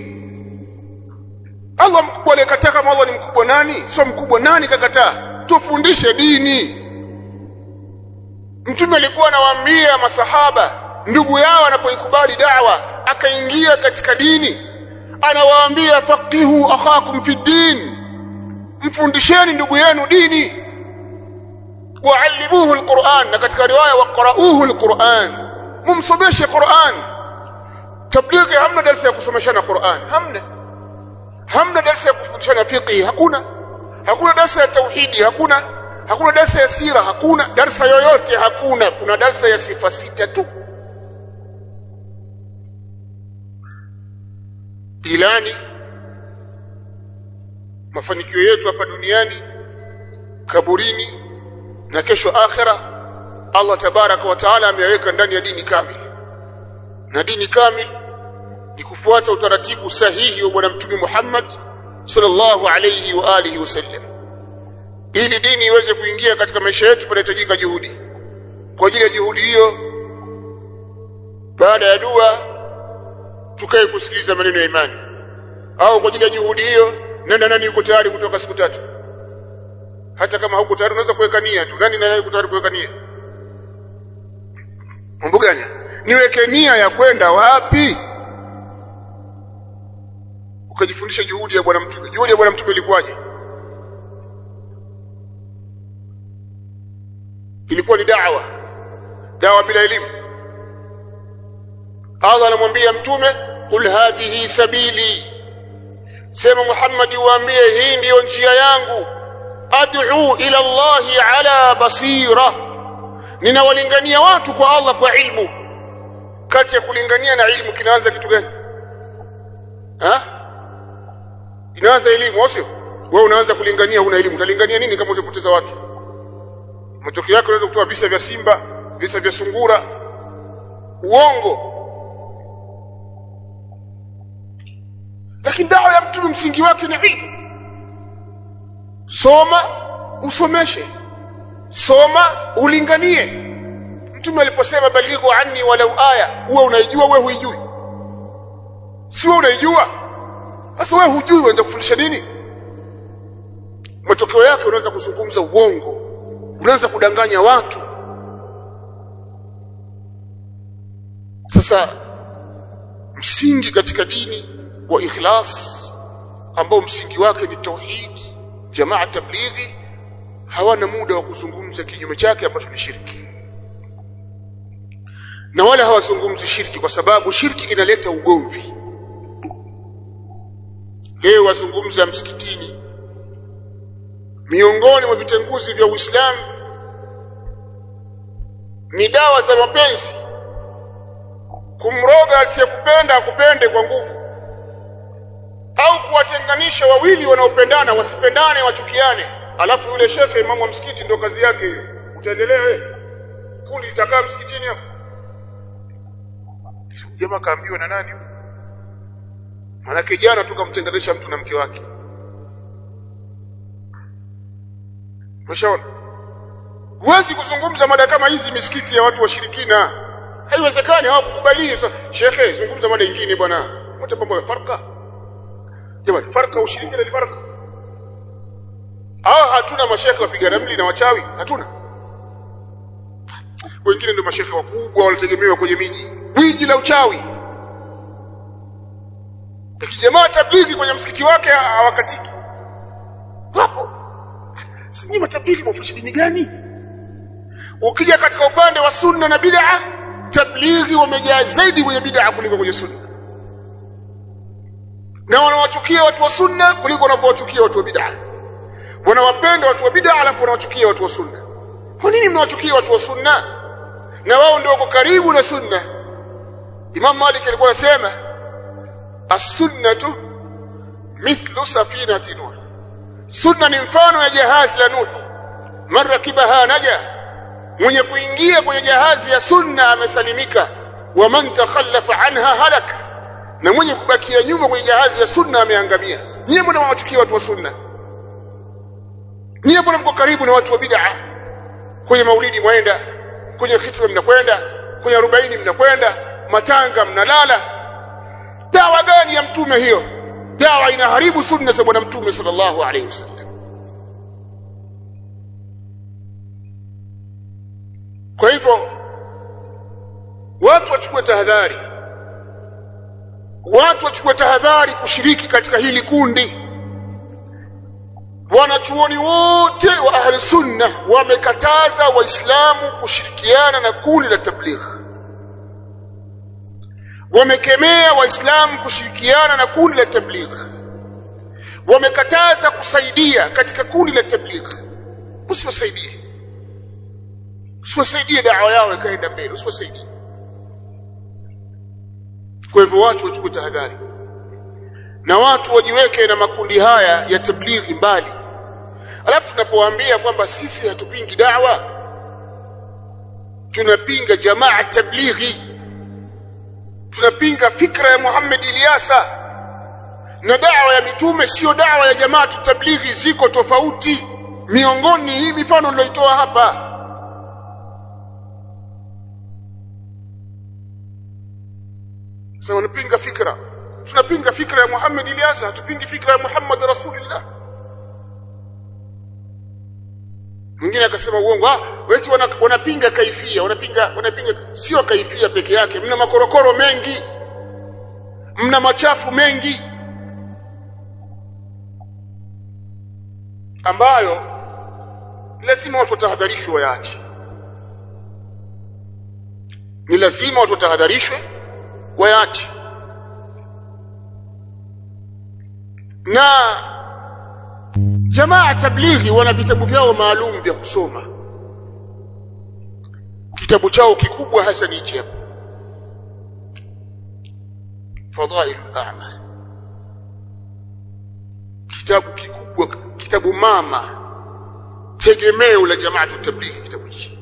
Allah mkubwa aliyekataa, kama Allah ni mkubwa nani? Sio mkubwa nani kakataa? Tufundishe dini. Mtume alikuwa anawaambia masahaba ndugu yao anapoikubali da'wa akaingia katika dini, anawaambia faqihu akhakum fi din, mfundisheni ndugu yenu dini, wa'allimuhu alquran, na katika riwaya waqra'uhu alquran, mumsomeshe Qur'an. Tablighi hamna darasa ya kusomeshana Qur'an, hamna. Hamna darasa ya kufundishana fiqh, hakuna. Hakuna darasa ya tauhidi, hakuna. Hakuna darasa ya sira, hakuna. Darasa yoyote hakuna. Kuna darasa ya sifa sita tu. Ilani mafanikio yetu hapa duniani, kaburini na kesho akhera, Allah tabaraka wa taala ameyaweka ndani ya dini kamili. Na dini kamili ni kufuata utaratibu sahihi wa bwana Mtume Muhammad sallallahu alayhi wa alihi wasallam. Ili dini iweze kuingia katika maisha yetu panahitajika juhudi. Kwa ajili ya juhudi hiyo, baada ya dua tukae kusikiliza maneno ya imani. Au kwa ajili ya juhudi hiyo, nani nani yuko tayari kutoka siku tatu? Hata kama huko tayari unaweza kuweka nia tu. Nani nani yuko tayari kuweka nia? Mambo gani? Niweke nia ya kwenda wapi? Ukajifundisha juhudi ya bwana Mtume. Juhudi ya bwana Mtume ilikuwaje? Ilikuwa ni da'wa. Da'wa bila elimu. Allah anamwambia Mtume, "Qul hadhihi sabili." Sema Muhammad, waambie hii ndiyo njia yangu. Ad'u ila Allahi ala basira. Ninawalingania watu kwa Allah kwa ilmu. Kati ya kulingania na ilmu kinaanza kitu gani? Ha? Inaanza elimu, sio? Wewe unaanza kulingania huna elimu. Utalingania nini kama utapoteza watu? Matokeo yake unaweza kutoa visa vya simba, visa vya sungura, uongo. Lakini dawa ya Mtume msingi wake ni ilmu. Soma, usomeshe. Soma, ulinganie. Mtume aliposema balighu anni walau aya, wewe unaijua, wewe huijui. Si wewe unaijua. Sasa wewe hujui, unaanza kufundisha nini? Matokeo yake unaanza kuzungumza uongo. Unaanza kudanganya watu. Sasa msingi katika dini wa ikhlas, ambao msingi wake ni tauhid, jamaa tablighi hawana muda wa kuzungumza kinyume chake ambacho ni shirki. Na wala hawazungumzi shirki kwa sababu shirki inaleta ugomvi. Leo wazungumza msikitini, miongoni mwa vitenguzi vya Uislamu ni dawa za mapenzi. Kumroga asiyekupenda akupende kwa nguvu, au kuwatenganisha wawili wanaopendana wasipendane, wachukiane. Alafu yule shekhe imamu wa msikiti ndio kazi yake hiyo. Utaendelea wewe? Kundi litakaa msikitini hapo. Jamaa kaambiwa na nani? Maana kijana tukamtenganisha mtu na mke wake. Mshauri. Huwezi kuzungumza mada kama hizi misikiti ya watu washirikina. Haiwezekani, hawakukubali. Shekhe, zungumza mada nyingine bwana. Mta mambo ya farqa. Jamani, farqa ushirikina ni farqa. Ah, hatuna mashekhe wapiga ramli na wachawi, hatuna. Wengine ndio mashekhe wakubwa wanategemewa kwenye miji. Wiji la uchawi. lakini jamaa tablighi kwenye msikiti wake hawakatiki hapo. Sisi matablighi mafundisho dini gani? Ukija katika upande wa sunna na bid'a, tablighi wamejaa zaidi kwenye bid'a kuliko kwenye sunna, na wanawachukia watu wa sunna kuliko wanavyowachukia watu wa bid'a. Wanawapenda watu wa bid'a alafu wanawachukia watu wa sunna. Kwa nini mnawachukia watu wa sunna na wao ndio wako karibu na sunna? Imam Malik alikuwa anasema as-sunnatu mithlu safinati Nuh, sunna ni mfano ya jahazi la Nuh, man rakibaha naja, mwenye kuingia kwenye jahazi ya sunna amesalimika, wa man takhallafa anha halak, na mwenye kubakia nyuma kwenye jahazi ya sunna ameangamia. Nyie mbona mnawachukia watu wa sunna? Nyie mbona mko karibu na watu wa bid'a? Kwenye maulidi mwenda, kwenye khitma mnakwenda, kwenye arobaini mnakwenda, matanga mnalala. Dawa gani ya mtume hiyo? Dawa inaharibu sunna za bwana mtume sallallahu alaihi wasallam. Kwa hivyo watu wachukue tahadhari, watu wachukue tahadhari kushiriki katika hili kundi. Wanachuoni wote wa ahli sunna wamekataza waislamu kushirikiana na kundi la tabligh. Wamekemea waislamu kushirikiana na kundi la tabligh. Wamekataza kusaidia katika kundi la tabligh. Usiwasaidie, usiwasaidie dawa yao ikaenda mbele, usiwasaidie. Kwa hivyo watu wachukue tahadhari, na watu wajiweke na makundi haya ya tablighi mbali. Alafu tunapowaambia kwamba sisi hatupingi da'wa, tunapinga jamaa tablighi, tunapinga fikra ya Muhammad Ilyasa, na da'wa ya mitume sio da'wa ya jamaa tablighi, ziko tofauti. Miongoni hii mifano niloitoa hapa, sasa wanapinga fikra. Tunapinga fikra ya Muhammad Ilyasa, hatupingi fikra ya Muhammad Rasulullah. Mwingine akasema uongo, ah wetu wanapinga kaifia, wanapinga wanapinga sio kaifia peke yake, mna makorokoro mengi, mna machafu mengi ambayo lazima watu watahadharishwe waache. Ni lazima watu watahadharishwe waache. Na jamaa tablighi wana vitabu vyao maalum vya kusoma. Kitabu chao kikubwa hasa ni hichi hapa, Fadhailul A'mal. Kitabu kikubwa, kitabu mama, tegemeo la jamaa tablighi kitabu hichi.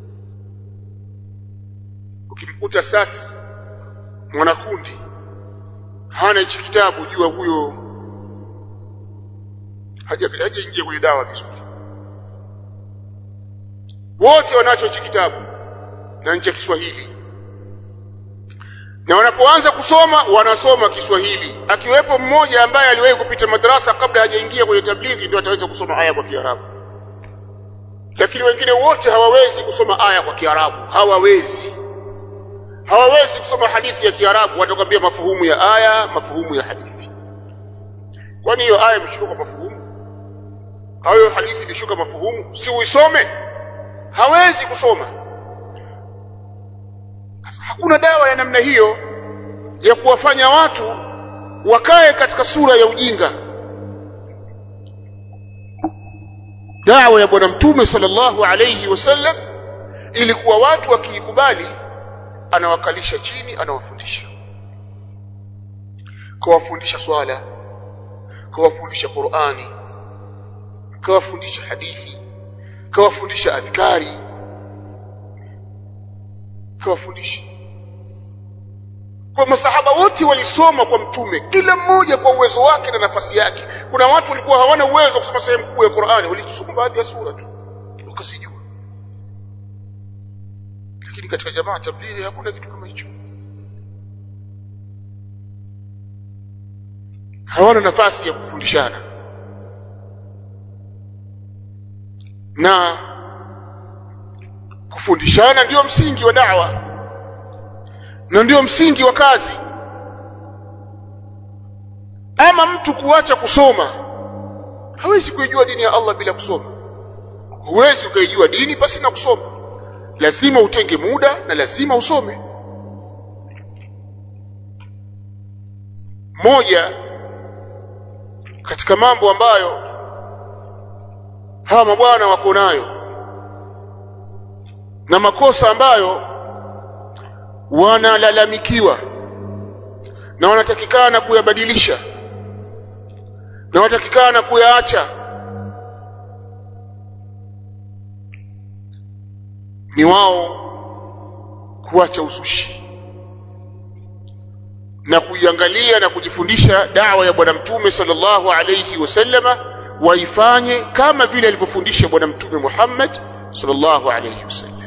Ukimkuta sati mwanakundi hana hichi kitabu, jua huyo haja haja ingia kwenye dawa vizuri. Wote wanacho hichi kitabu na nchi ya Kiswahili, na wanapoanza kusoma wanasoma Kiswahili. Akiwepo mmoja ambaye aliwahi kupita madrasa kabla hajaingia kwenye tablighi, ndio ataweza kusoma aya kwa Kiarabu, lakini wengine wote hawawezi kusoma aya kwa Kiarabu. Hawawezi hawawezi kusoma hadithi ya Kiarabu. Watakwambia mafuhumu ya aya, mafuhumu ya hadithi. Kwani hiyo aya imeshuka kwa mafuhumu? Au hiyo hadithi imeshuka mafuhumu? Si uisome? Hawezi kusoma. Sasa hakuna dawa ya namna hiyo ya kuwafanya watu wakae katika sura ya ujinga. Dawa ya bwana mtume sallallahu alayhi wasallam ilikuwa watu wakiikubali, anawakalisha chini, anawafundisha. Kawafundisha swala, kawafundisha Qur'ani, kawafundisha hadithi, kawafundisha adhkari, kawafundisha. Kwa masahaba wote walisoma kwa mtume, kila mmoja kwa uwezo wake na nafasi yake. Kuna watu walikuwa hawana uwezo kusoma sehemu kubwa ya Qur'ani, walisoma baadhi ya sura tu wakasijua. Lakini katika jamaa tablighi hakuna kitu kama hicho. Hawana nafasi ya kufundishana, na kufundishana ndio msingi wa da'wa na ndio msingi wa kazi. mtu kuacha kusoma, hawezi kujua dini ya Allah bila kusoma. Huwezi ukajua dini basi na kusoma. Lazima utenge muda na lazima usome. Moja katika mambo ambayo hawa mabwana wako nayo na makosa ambayo wanalalamikiwa na wanatakikana kuyabadilisha na wanatakikana kuyaacha, ni wao kuacha uzushi na kuiangalia na kujifundisha da'wa ya bwana mtume sallallahu alayhi wasallama, waifanye kama vile alivyofundisha bwana mtume Muhammad sallallahu alayhi wasallam.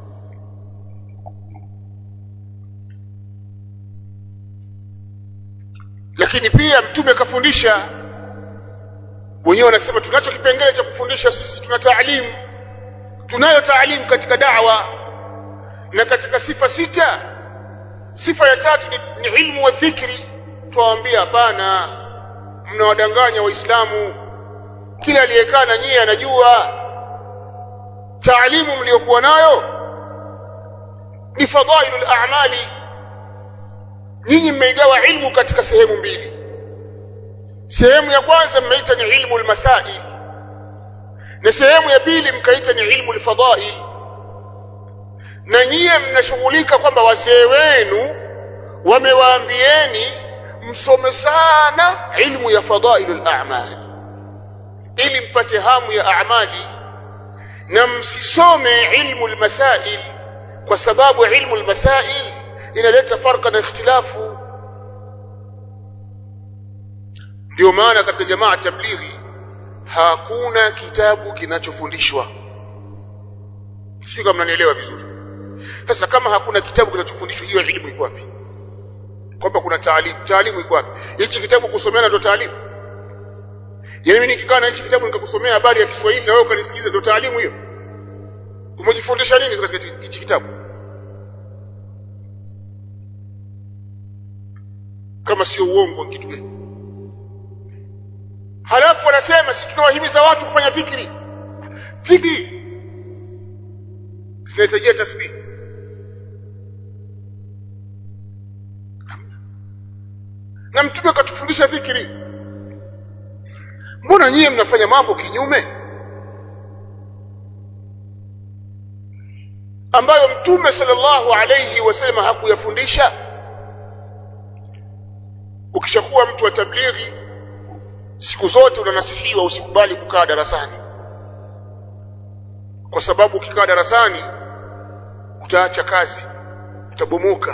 Lakini pia mtume akafundisha, wenyewe wanasema tunacho kipengele cha kufundisha sisi, tuna taalimu, tunayo taalimu katika da'wa. Na katika sifa sita, sifa ya tatu ni, ni ilmu wa dhikri. Tuwaambia hapana, mnawadanganya waislamu, kila aliyekaa na nyie anajua taalimu mliokuwa nayo ni fadailul a'mali. Nyinyi mmeigawa ilmu katika sehemu mbili. Sehemu ya kwanza mmeita ni ilmu al-masail, na sehemu ya pili mkaita ni ilmu al-fadail. Na nyie mnashughulika kwamba wazee wenu wamewaambieni msome sana ilmu ya fadailul a'mal ili mpate hamu ya a'mali, na msisome ilmu al-masail kwa sababu ilmu al-masail inaleta farqa na ikhtilafu. Ndio maana katika jamaa tablighi hakuna kitabu kinachofundishwa. Sio kama mnanielewa vizuri. Sasa kama hakuna kitabu kinachofundishwa, hiyo elimu iko wapi? Kwamba kuna taalimu, taalimu iko wapi? Hichi kitabu kusomeana ndio taalimu? Yaani mimi nikikaa na hichi kitabu nikakusomea habari ya Kiswahili na wewe ukanisikiza, ndio taalimu hiyo? Umejifundisha nini katika hichi kitabu kama sio uongo? Kitu gani? Halafu wanasema sisi tunawahimiza watu kufanya dhikri. Dhikri zinahitaji tasbih. Na mtume akatufundisha dhikri. Mbona nyie mnafanya mambo kinyume ambayo mtume sallallahu alayhi wasallam hakuyafundisha? Ukishakuwa mtu wa tablighi, siku zote unanasihiwa usikubali kukaa darasani, kwa sababu ukikaa darasani utaacha kazi, utabomoka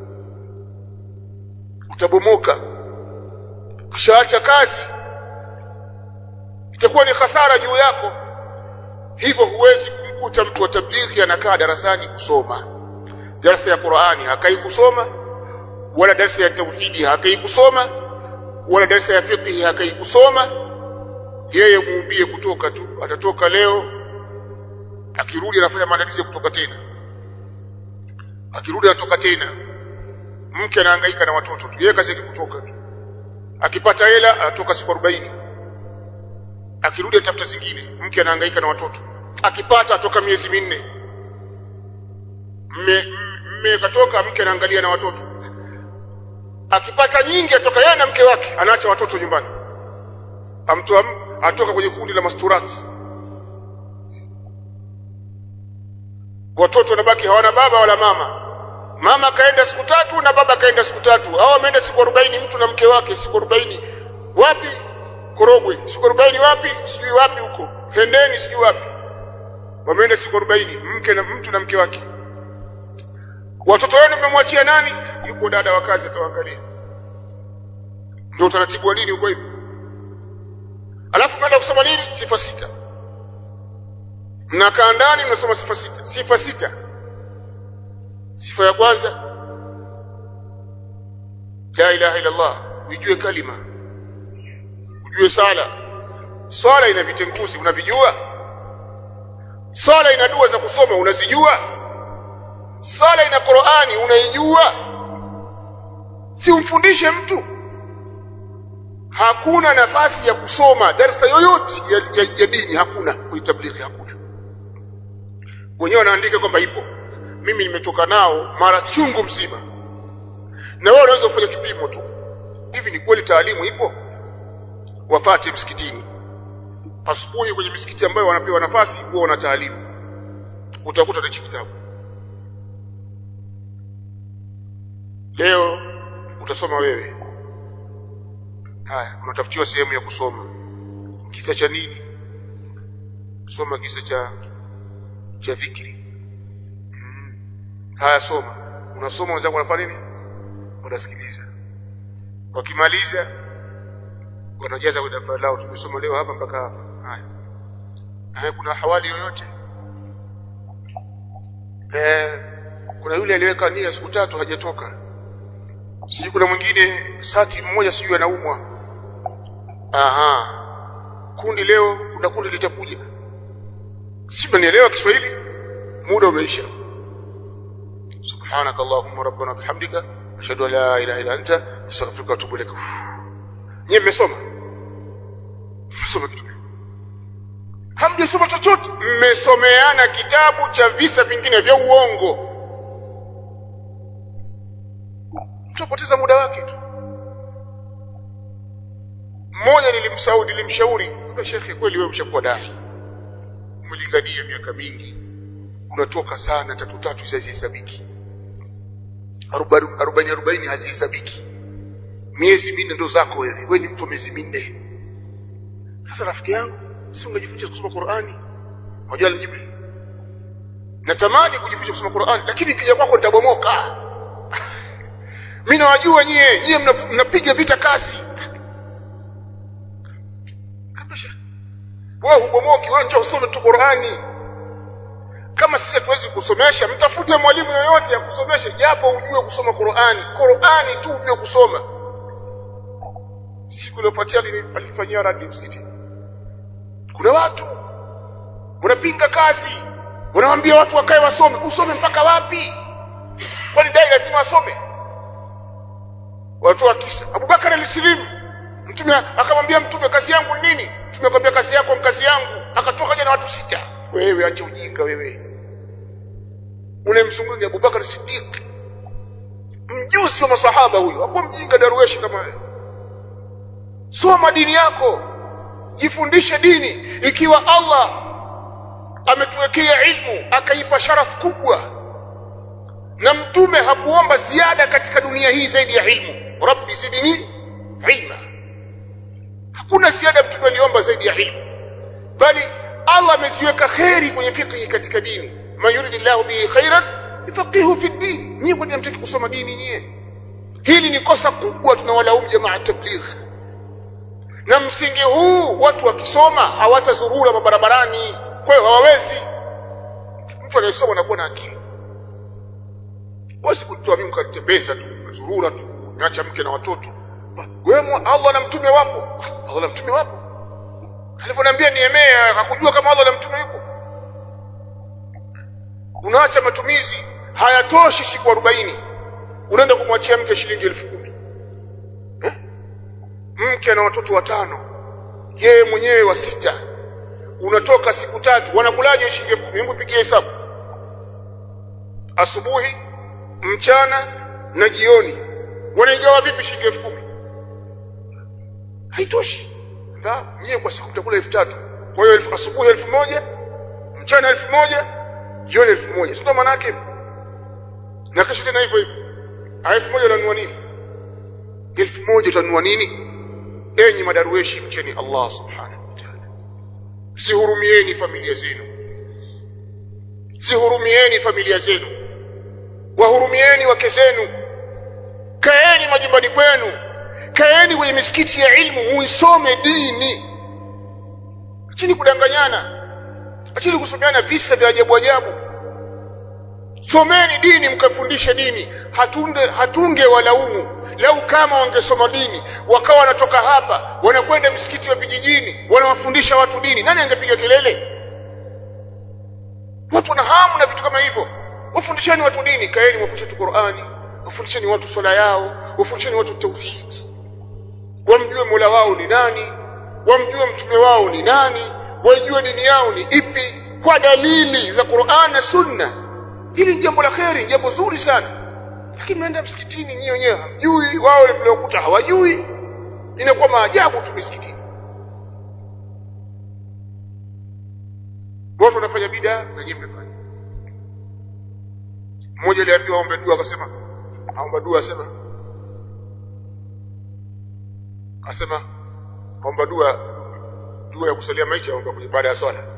utabomoka ukishaacha kazi itakuwa ni hasara juu yako. Hivyo huwezi kumkuta mtu wa tablighi anakaa darasani kusoma darasa ya Qur'ani, hakai kusoma, wala darasa ya tauhidi hakai kusoma, wala darasa ya fiqh hakai kusoma. Yeye muumbie kutoka tu, atatoka leo, akirudi anafanya maandalizi ya kutoka tena, akirudi anatoka tena. Mke anahangaika na watoto tu, yeye kazi yake kutoka tu. Akipata hela anatoka siku arobaini, akirudi atafuta zingine. Mke anahangaika na watoto, akipata atoka miezi minne. Mme mme katoka, mke anaangalia na watoto. Akipata nyingi atoka yeye na mke wake, anaacha watoto nyumbani. Amtoa atoka kwenye kundi la masturati. Watoto wanabaki hawana baba wala mama. Mama kaenda siku tatu na baba kaenda siku tatu. Hao wameenda siku arobaini, mtu na mke wake siku arobaini. Wapi? Korogwe. Siku arobaini wapi? Sijui wapi huko. Hendeni sijui wapi. Wameenda siku arobaini, mke na mtu na mke wake. Watoto wenu mmemwachia nani? Yuko dada wa kazi atawaangalia. Ndio utaratibu wa dini uko hivyo. Alafu kwenda kusoma nini? Sifa sita. Mnakaa ndani mnasoma sifa sita. Sifa sita. Sifa ya kwanza, la ilaha illa Allah, ujue kalima, ujue sala. Swala ina vitenguzi, unavijua? Swala ina dua za kusoma, unazijua? Swala ina Qur'ani, unaijua? Si umfundishe mtu. hakuna nafasi ya kusoma darasa yoyote ya, ya, ya dini, hakuna kwa tablighi, hakuna. Wenyewe wanaandika kwamba ipo. Mimi nimetoka nao mara chungu mzima, na wao wanaweza kufanya kipimo tu. Hivi ni kweli taalimu ipo? Wafate msikitini asubuhi, kwenye misikiti ambayo wanapewa nafasi huwa wana taalimu, utakuta hichi kitabu. Leo utasoma wewe, haya unatafutiwa sehemu ya kusoma. Kisa cha nini? Soma kisa cha cha dhikri. Hmm. Haya soma. Unasoma, wenzako wanafanya nini? Wanasikiliza. Wakimaliza wanajaza kwa daftari lao, tumesoma leo hapa mpaka hapa. Haya. Haya, kuna hawali yoyote? Eh, kuna yule aliweka nia siku tatu hajatoka. Sisi kuna mwingine sati mmoja sijui anaumwa. Aha. Kundi leo kuna kundi litakuja. Si mnielewa Kiswahili? Muda umeisha. Subhanakallahumma rabbana bihamdika ashhadu an la ilaha illa anta astaghfiruka wa atubu ilaik. Nyie mmesoma? Mmesoma kitu gani? Hamjasoma chochote. Mmesomeana kitabu cha visa vingine vya uongo. Tutapoteza muda wake tu. Mmoja nilimsaudi nilimshauri, kwa shekhi, kweli wewe ushakuwa dai, umelingania miaka mingi, unatoka sana, tatu tatu hazihesabiki, arobaini arobaini hazihesabiki, miezi minne ndo zako wewe, wewe ni mtu wa miezi minne. Sasa rafiki yangu, si ungejifunza kusoma Qur'ani? Unajua Jibril, natamani kujifunza kusoma Qur'ani, lakini kija kwako nitabomoka. Mimi nawajua nyie, nyie mnapiga vita kasi. Kabisa. Wewe hubomoki, wewe njoo usome tu Qur'ani. Kama sisi hatuwezi kusomesha, mtafute mwalimu yoyote ya kusomesha, japo ujue kusoma Qur'ani. Qur'ani tu ujue kusoma. Siku iliyofuatia alifanyia radi msikiti. Kuna watu wanapinga kazi, wanawaambia watu wakae wasome. Usome mpaka wapi? Kwani dai lazima asome? Watu wa kisa Abubakar alisilimu, mtume akamwambia mtume, kazi yangu nini? Mtume akamwambia kazi yako mkazi yangu. Akatoka jana watu sita. Wewe acha ujinga wewe. Unemzungumza ni Abubakar Siddiq, mjuzi wa masahaba huyo, hakuwa mjinga darweshi kama wewe. Soma dini yako, jifundishe dini. Ikiwa Allah ametuwekea ilmu akaipa sharafu kubwa, na mtume hakuomba ziada katika dunia hii zaidi ya ilmu, rabbi zidni ilma, hakuna ziada mtume aliomba zaidi ya ilmu, bali Allah ameziweka khairi kwenye fiqh katika dini. Man yuridillahu bihi khairan yafaqihu fi din. Nyie kwa nini mtaki kusoma dini nyie? Hili ni kosa kubwa, tunawalaumu jamaa tabligh. Na msingi huu watu wakisoma hawatazurura mabarabarani, kwa hiyo hawawezi. Mtu anayesoma anakuwa na akili. Wasi kutoa mimi mkatembeza tu, zurura tu, niacha mke na watoto. Wewe Allah na mtume wapo? Allah na mtume wapo? Aliponiambia niemea, hakujua kama Allah na mtume yuko. Unaacha matumizi hayatoshi siku arobaini, unaenda kumwachia mke shilingi elfu kumi. Eh? Mke na watoto watano, yeye mwenyewe wa sita. Unatoka siku tatu, wanakulaje shilingi elfu kumi? Hebu pigie hesabu. Asubuhi, mchana na jioni. Wanaigawa vipi shilingi elfu kumi? Haitoshi. Ndio, nyie kwa siku mtakula elfu tatu. Kwa hiyo elfu asubuhi elfu moja, mchana elfu moja, jioni elfu moja. Sio maana yake? Na kesho tena hivyo hivyo. elfu moja unanunua nini? elfu moja utanunua nini? Enyi madarueshi, mcheni Allah subhanahu wa ta'ala. Sihurumieni familia zenu. Sihurumieni familia zenu. Wahurumieni wake zenu. Kaeni majumbani kwenu. Kaeni kwenye misikiti ya ilmu, muisome dini. Achini kudanganyana. Achini kusomeana visa vya ajabu ajabu. Someni dini, mkafundishe dini. Hatunge hatunge walaumu. Lau kama wangesoma dini, wakawa wanatoka hapa, wanakwenda misikiti ya vijijini, wanawafundisha watu dini, nani angepiga kelele? Watu wana hamu na vitu kama hivyo. Wafundisheni watu dini, kaeni wafundishe Qur'ani, wafundisheni watu swala yao, wafundisheni watu tauhid. wamjue Mola wao ni nani, wamjue mtume wao ni nani, wajue dini yao ni ipi kwa dalili za Qur'an na Sunna. Hili ni jambo la kheri, jambo zuri sana. Lakini mnaenda msikitini nyinyi wenyewe hamjui, wao waliokuta hawajui, inakuwa maajabu tu msikitini. Watu wanafanya bid'a na nyinyi mnafanya. Mmoja aliambiwa aombe dua, akasema aomba dua, asema asema aomba dua dua ya kusalia maiti, aomba kwenye baada ya swala,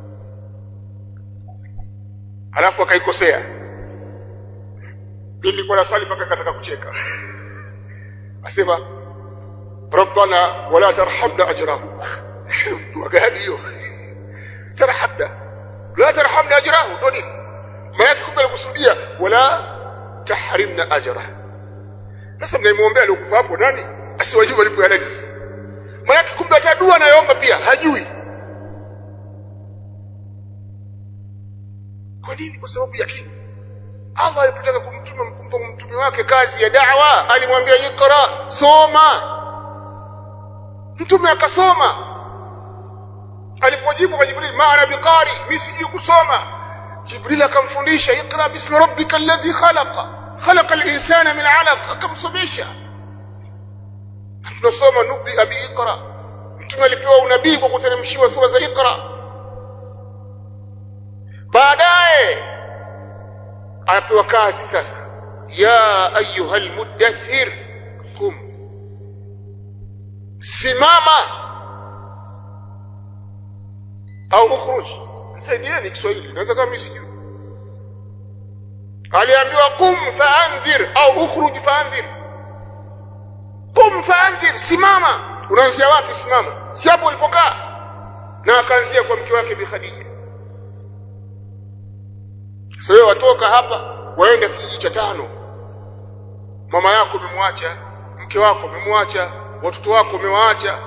alafu akaikosea. Nilikuwa nasali mpaka kataka kucheka. Asema rabbana wala tarhamna ajrahu. Dua gani hiyo? Tarhamna la tarhamna ajrahu ndo nini maana? Kumbe alikusudia wala tahrimna ajra. Sasa mnaimuombea alikufa hapo nani asiwajibu alipo ya leti? Maana kumbe hata dua anayoomba pia hajui. Kwa nini? Kwa sababu yakini. Allah alipotaka kumtuma mkumpa mtume wake kazi ya da'wa, alimwambia iqra, soma. Mtume akasoma. Alipojibu kwa Jibril, ma ana biqari, mimi sijui kusoma. Jibril akamfundisha, iqra bismi rabbika alladhi khalaqa khalaqa al-insana min 'alaq, akamsomesha. Tunasoma nubi abi iqra. Mtume alipewa unabii kwa kuteremshiwa sura za iqra. Baadaye anapewa kazi sasa, ya ayyuhal muddathir qum, simama au ukhruj. Saidieni Kiswahili, naweza kama mimi sijui. Aliambiwa qum fa'anzir au ukhruj fa'anzir. Qum fa'anzir, simama. Unaanzia wapi simama? Si hapo ulipokaa. Na akaanzia kwa mke wake Bi Khadija. Sasa wewe watoka hapa waenda kijiji cha tano, mama yako umemwacha, mke wako umemwacha, watoto wako umewaacha.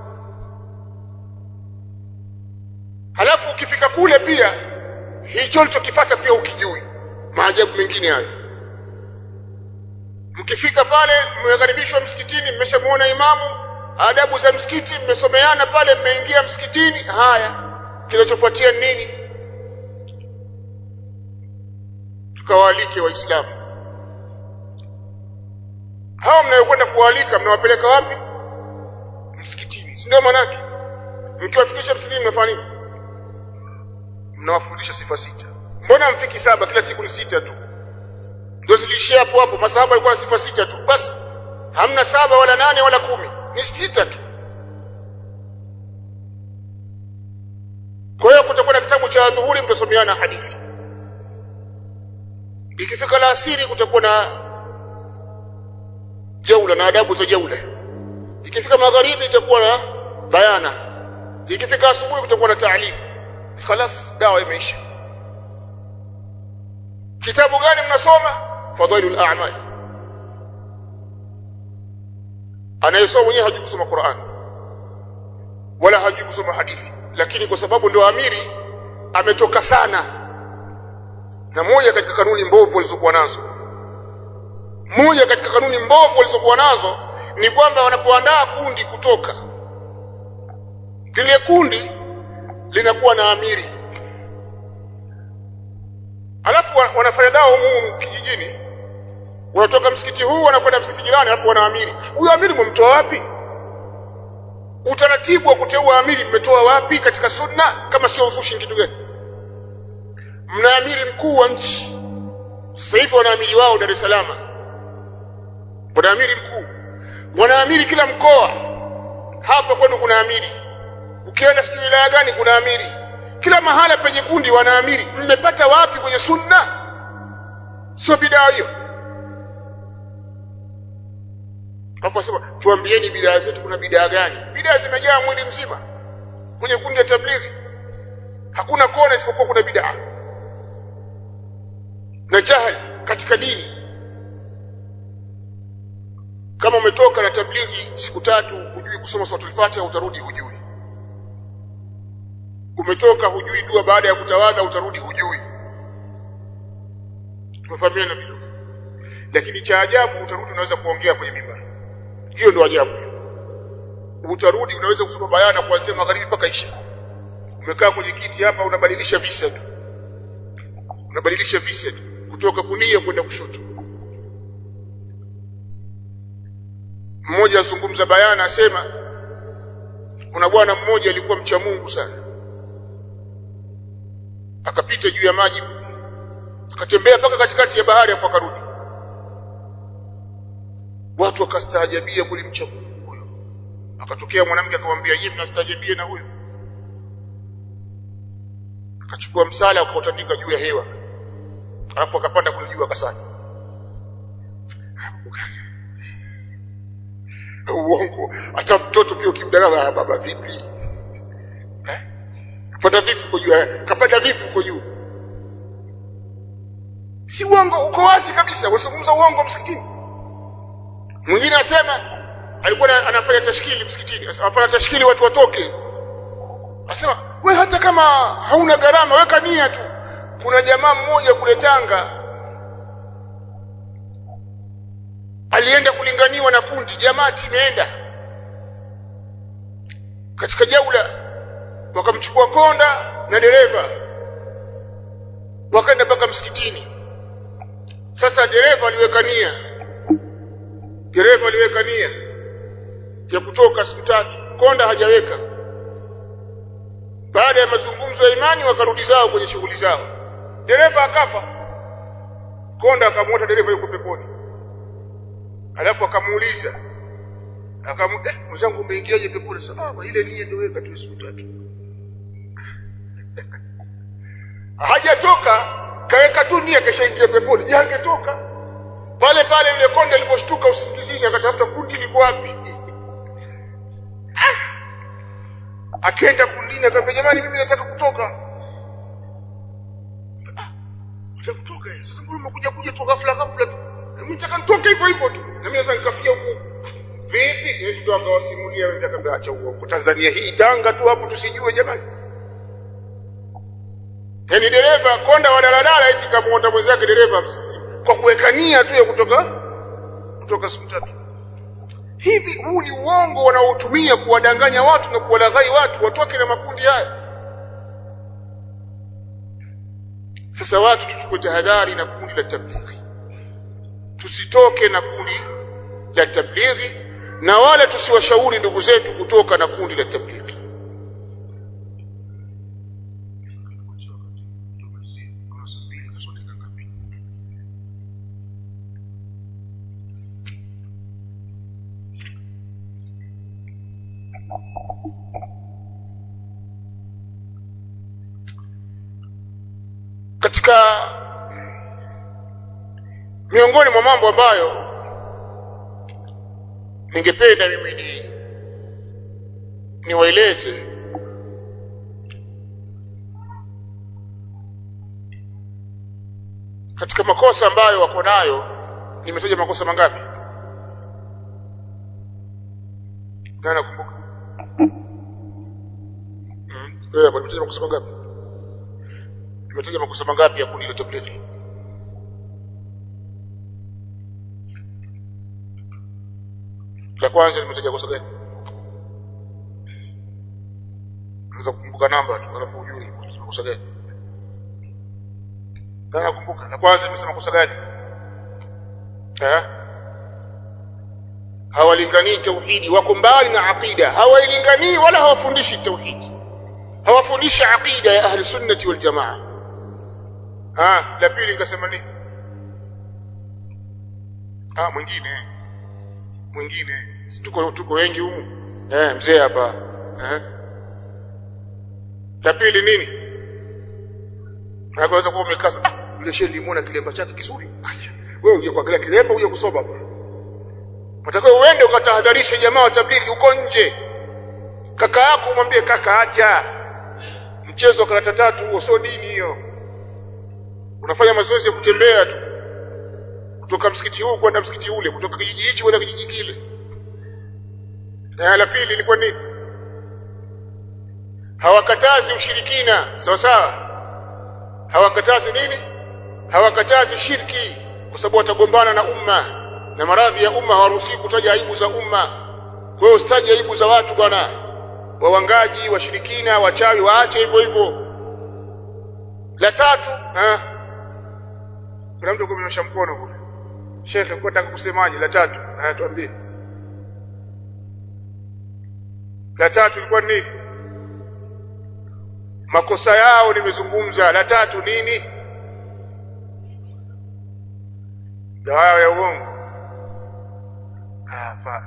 Halafu ukifika kule pia hicho ulichokifuata pia ukijui. Maajabu mengine hayo. Mkifika pale mmekaribishwa msikitini, mmeshamuona imamu, adabu za msikiti mmesomeana pale, mmeingia msikitini. Haya, kinachofuatia nini? Tukawaalike Waislamu. Hao mnayokwenda kualika mnawapeleka wapi? Msikitini. Si ndio maana yake? Mkiwafikisha msikitini mnafanya nini? Mnawafundisha sifa sita. Mbona mfiki saba? Kila siku ni sita tu. Ndio zilishia hapo hapo. Masahaba walikuwa na sifa sita tu. Basi hamna saba wala nane wala kumi. Ni sita tu. Kwa hiyo kutakuwa na kitabu cha dhuhuri mtasomeana hadithi. Ikifika la asiri kutakuwa na jaula na adabu za jaula. Ikifika magharibi itakuwa na bayana. Ikifika asubuhi kutakuwa na ta'lim. Khalas, dawa imeisha. Kitabu gani mnasoma? Fadhailul a'mal. Anayesoma mwenyewe hajui kusoma Qur'an wala hajui kusoma hadithi, lakini kwa sababu ndio amiri ametoka sana. Na moja katika kanuni mbovu walizokuwa nazo, moja katika kanuni mbovu walizokuwa nazo ni kwamba wanapoandaa kundi kutoka, lile kundi linakuwa na amiri, alafu wanafanya dao humu kijijini, wanatoka msikiti huu wanakwenda msikiti jirani, alafu wana amiri. Huyo amiri mmemtoa wapi? Utaratibu wa kuteua amiri mmetoa wapi katika sunna kama sio uzushi? Kitu gani? Mna amiri mkuu wa nchi. Sasa hivi wana amiri wao Dar es Salaam, wana amiri mkuu, wana amiri kila mkoa. Hapa kwenu kuna amiri, ukienda sijui wilaya gani kuna amiri, kila mahala penye kundi wana amiri. Mmepata wapi kwenye sunna? Sio bidaa hiyo. Hapo sema tuambieni bidaa zetu, kuna bidaa gani? Bidaa zimejaa mwili mzima. Kwenye kundi la tablighi hakuna kona isipokuwa kuna bidaa na jahil katika dini. Kama umetoka na tablighi siku tatu hujui kusoma suratul Fatiha, utarudi hujui. Umetoka hujui dua baada ya kutawadha, utarudi hujui. Tumefahamiana vizuri. Lakini cha ajabu utarudi unaweza kuongea kwenye mimbar. Hiyo ndio ajabu. utarudi unaweza kusoma bayana kuanzia magharibi mpaka isha. Umekaa kwenye kiti hapa unabadilisha visa tu. Unabadilisha visa tu kutoka kulia kwenda kushoto. Mmoja azungumza bayana asema kuna bwana mmoja alikuwa mcha Mungu sana. Akapita juu ya maji, akatembea mpaka katikati ya bahari afu akarudi. Watu wakastaajabia kulimcha Mungu huyo. Akatokea mwanamke akamwambia, "Yeye mnastaajabia na huyo?" Akachukua msala akautandika juu ya hewa. Alafu akapanda kule juu akasali. Uongo. Hata mtoto pia ukimdanganya baba vipi? Eh? Kapanda vipi uko juu? Kapanda vipi uko juu? Si uongo, uko wazi kabisa. Wasizungumza uongo msikitini. Mwingine asema alikuwa anafanya tashkili msikitini. Anafanya tashkili watu watoke. Asema, "We hata kama hauna gharama weka nia tu." Kuna jamaa mmoja kule Tanga alienda kulinganiwa na kundi, jamaati imeenda. Katika jaula wakamchukua konda na dereva. Wakaenda mpaka msikitini. Sasa dereva aliweka nia. Dereva aliweka nia ya kutoka siku tatu. Konda hajaweka. Baada ya mazungumzo ya imani wakarudi zao kwenye shughuli zao. Dereva akafa. Konda akamwota dereva yuko peponi. Alafu akamuuliza. Akamuuliza, eh, "Mzangu umeingiaje peponi?" Sasa, "Ah, ile nia ndio weka tu siku tatu." Hajatoka, kaweka tu nia kisha ingia peponi. Hangetoka. Pale pale yule konda aliposhtuka usingizini akatafuta kundi liko wapi. Akaenda kundini akamwambia, "Jamani mimi nataka kutoka." Ah, nataka kutoka. Sasa mbona umekuja kuja tu ghafla ghafla tu? Mimi nataka nitoke hivyo hivyo tu. Na mimi sasa nikafia huko. Vipi? Yeye ndio akawasimulia wenzake akamwambia, "Acha uongo. Tanzania hii Tanga tu hapo tusijue jamani." Yaani dereva konda wa daladala eti kama mwenzake dereva msizi. Kwa kuweka nia tu ya kutoka kutoka siku tatu. Hivi huu ni uongo wanaotumia kuwadanganya watu na kuwalaghai watu watoke na makundi haya. Sasa watu tuchukue tahadhari na kundi la tablighi. Tusitoke na kundi la tablighi na wala tusiwashauri ndugu zetu kutoka na kundi la tablighi. Katika miongoni mwa mambo ambayo ningependa mimi ni niwaeleze katika makosa ambayo wako nayo, nimetaja makosa mangapi? Nani nakumbuka? Mm. Wewe hapo nimetaja makosa mangapi? Nimetaja makosa mangapi ya kundi la tablighi? La kwanza nimetaja kosa gani? Naweza kukumbuka namba tu alafu ujue kosa gani. Kana kumbuka. La kwanza nimesema kosa gani? Eh? Hawalinganii tauhidi, wako mbali na aqida. Hawailinganii wala hawafundishi tauhidi. Hawafundishi aqida ya ahli sunnati wal jamaa. Ah, la pili nikasema nini? Ah, mwingine. Mwingine. Tuko tuko wengi humu. Eh, mzee hapa. Eh. La pili nini? Akaweza kuwa umekaza, ah, yule shehe limuona kilemba chake kizuri. Wewe uje kuangalia kilemba uje kusoma hapa. Unataka uende ukatahadharisha jamaa wa tablighi uko nje. Kaka yako umwambie, kaka acha. Mchezo wa karata tatu huo sio dini hiyo. Unafanya mazoezi ya kutembea tu. Kutoka msikiti huu kwenda msikiti ule, kutoka kijiji hichi kwenda kijiji kile. Na la pili ilikuwa nini? Hawakatazi ushirikina, sawa sawa? Hawakatazi nini? Hawakatazi shirki, kwa sababu watagombana na umma, na maradhi ya umma hawaruhusi kutaja aibu za umma. Kwa hiyo usitaje aibu za watu bwana, wawangaji, washirikina, wachawi, waache hivyo hivyo. La tatu, eh kuna mtu kumenyosha mkono kule. Sheikh alikuwa anataka kusemaje la tatu? Haya tuambie. La tatu ilikuwa nini? Makosa yao nimezungumza. La tatu nini? Dawa ya uongo. Hapa.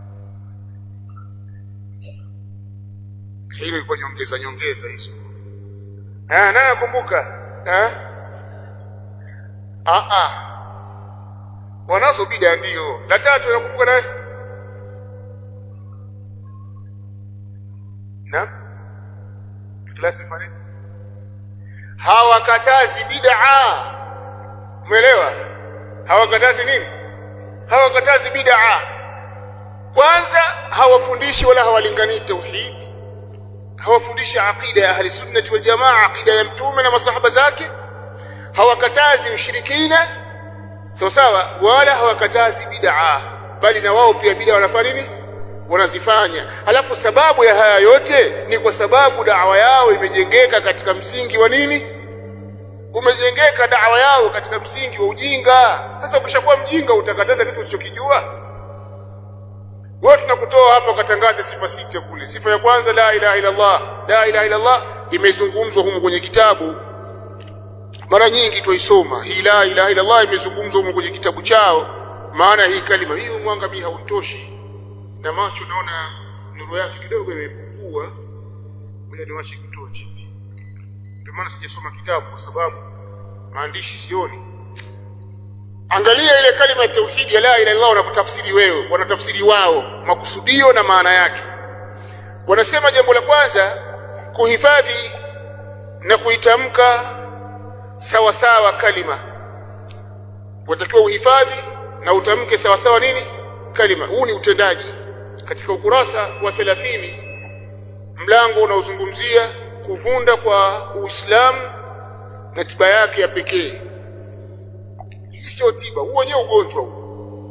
Hilo ilikuwa nyongeza nyongeza hizo. Eh, nani nakumbuka? Eh? Ah ah. Wanazo bid'a ndio. La tatu nakumbuka naye. Na? Klasi pale. Hawakatazi bid'a. Umeelewa? Hawakatazi nini? Hawakatazi bid'a. Kwanza hawafundishi wala hawalingani tauhid. Hawafundishi aqida ya ahli sunnah wal jamaa, aqida ya mtume na masahaba zake. Hawakatazi ushirikina. Sawa sawa, wala hawakatazi bid'a, bali na wao pia bid'a wanafanya nini? Wanazifanya. Alafu sababu ya haya yote ni kwa sababu da'wa yao imejengeka katika msingi wa nini? Umejengeka da'wa yao katika msingi wa ujinga. Sasa ukishakuwa mjinga utakataza kitu usichokijua? Wewe tunakutoa hapa ukatangaza sifa sita kule. Sifa ya kwanza la ilaha illa Allah. La ilaha illa Allah imezungumzwa humu kwenye kitabu. Mara nyingi tuisoma. Hii la ilaha illa Allah imezungumzwa humu kwenye kitabu chao. Maana hii kalima hii mwanga mimi hautoshi. Na macho naona nuru yake kidogo imepungua. Ngoja niwashe kitochi. Ndio maana sijasoma kitabu kwa sababu maandishi sioni. Angalia ile kalima ya tauhid ya la ilaha illallah wanapotafsiri wewe, wanatafsiri wao makusudio na maana yake. Wanasema jambo la kwanza kuhifadhi na kuitamka sawa sawa kalima. Watakiwa uhifadhi na utamke sawa sawa nini? Kalima. Huu ni utendaji. Katika ukurasa wa thelathini mlango unaozungumzia kuvunda kwa Uislamu na tiba yake ya pekee. Hii sio tiba, huo wenyewe ugonjwa huu.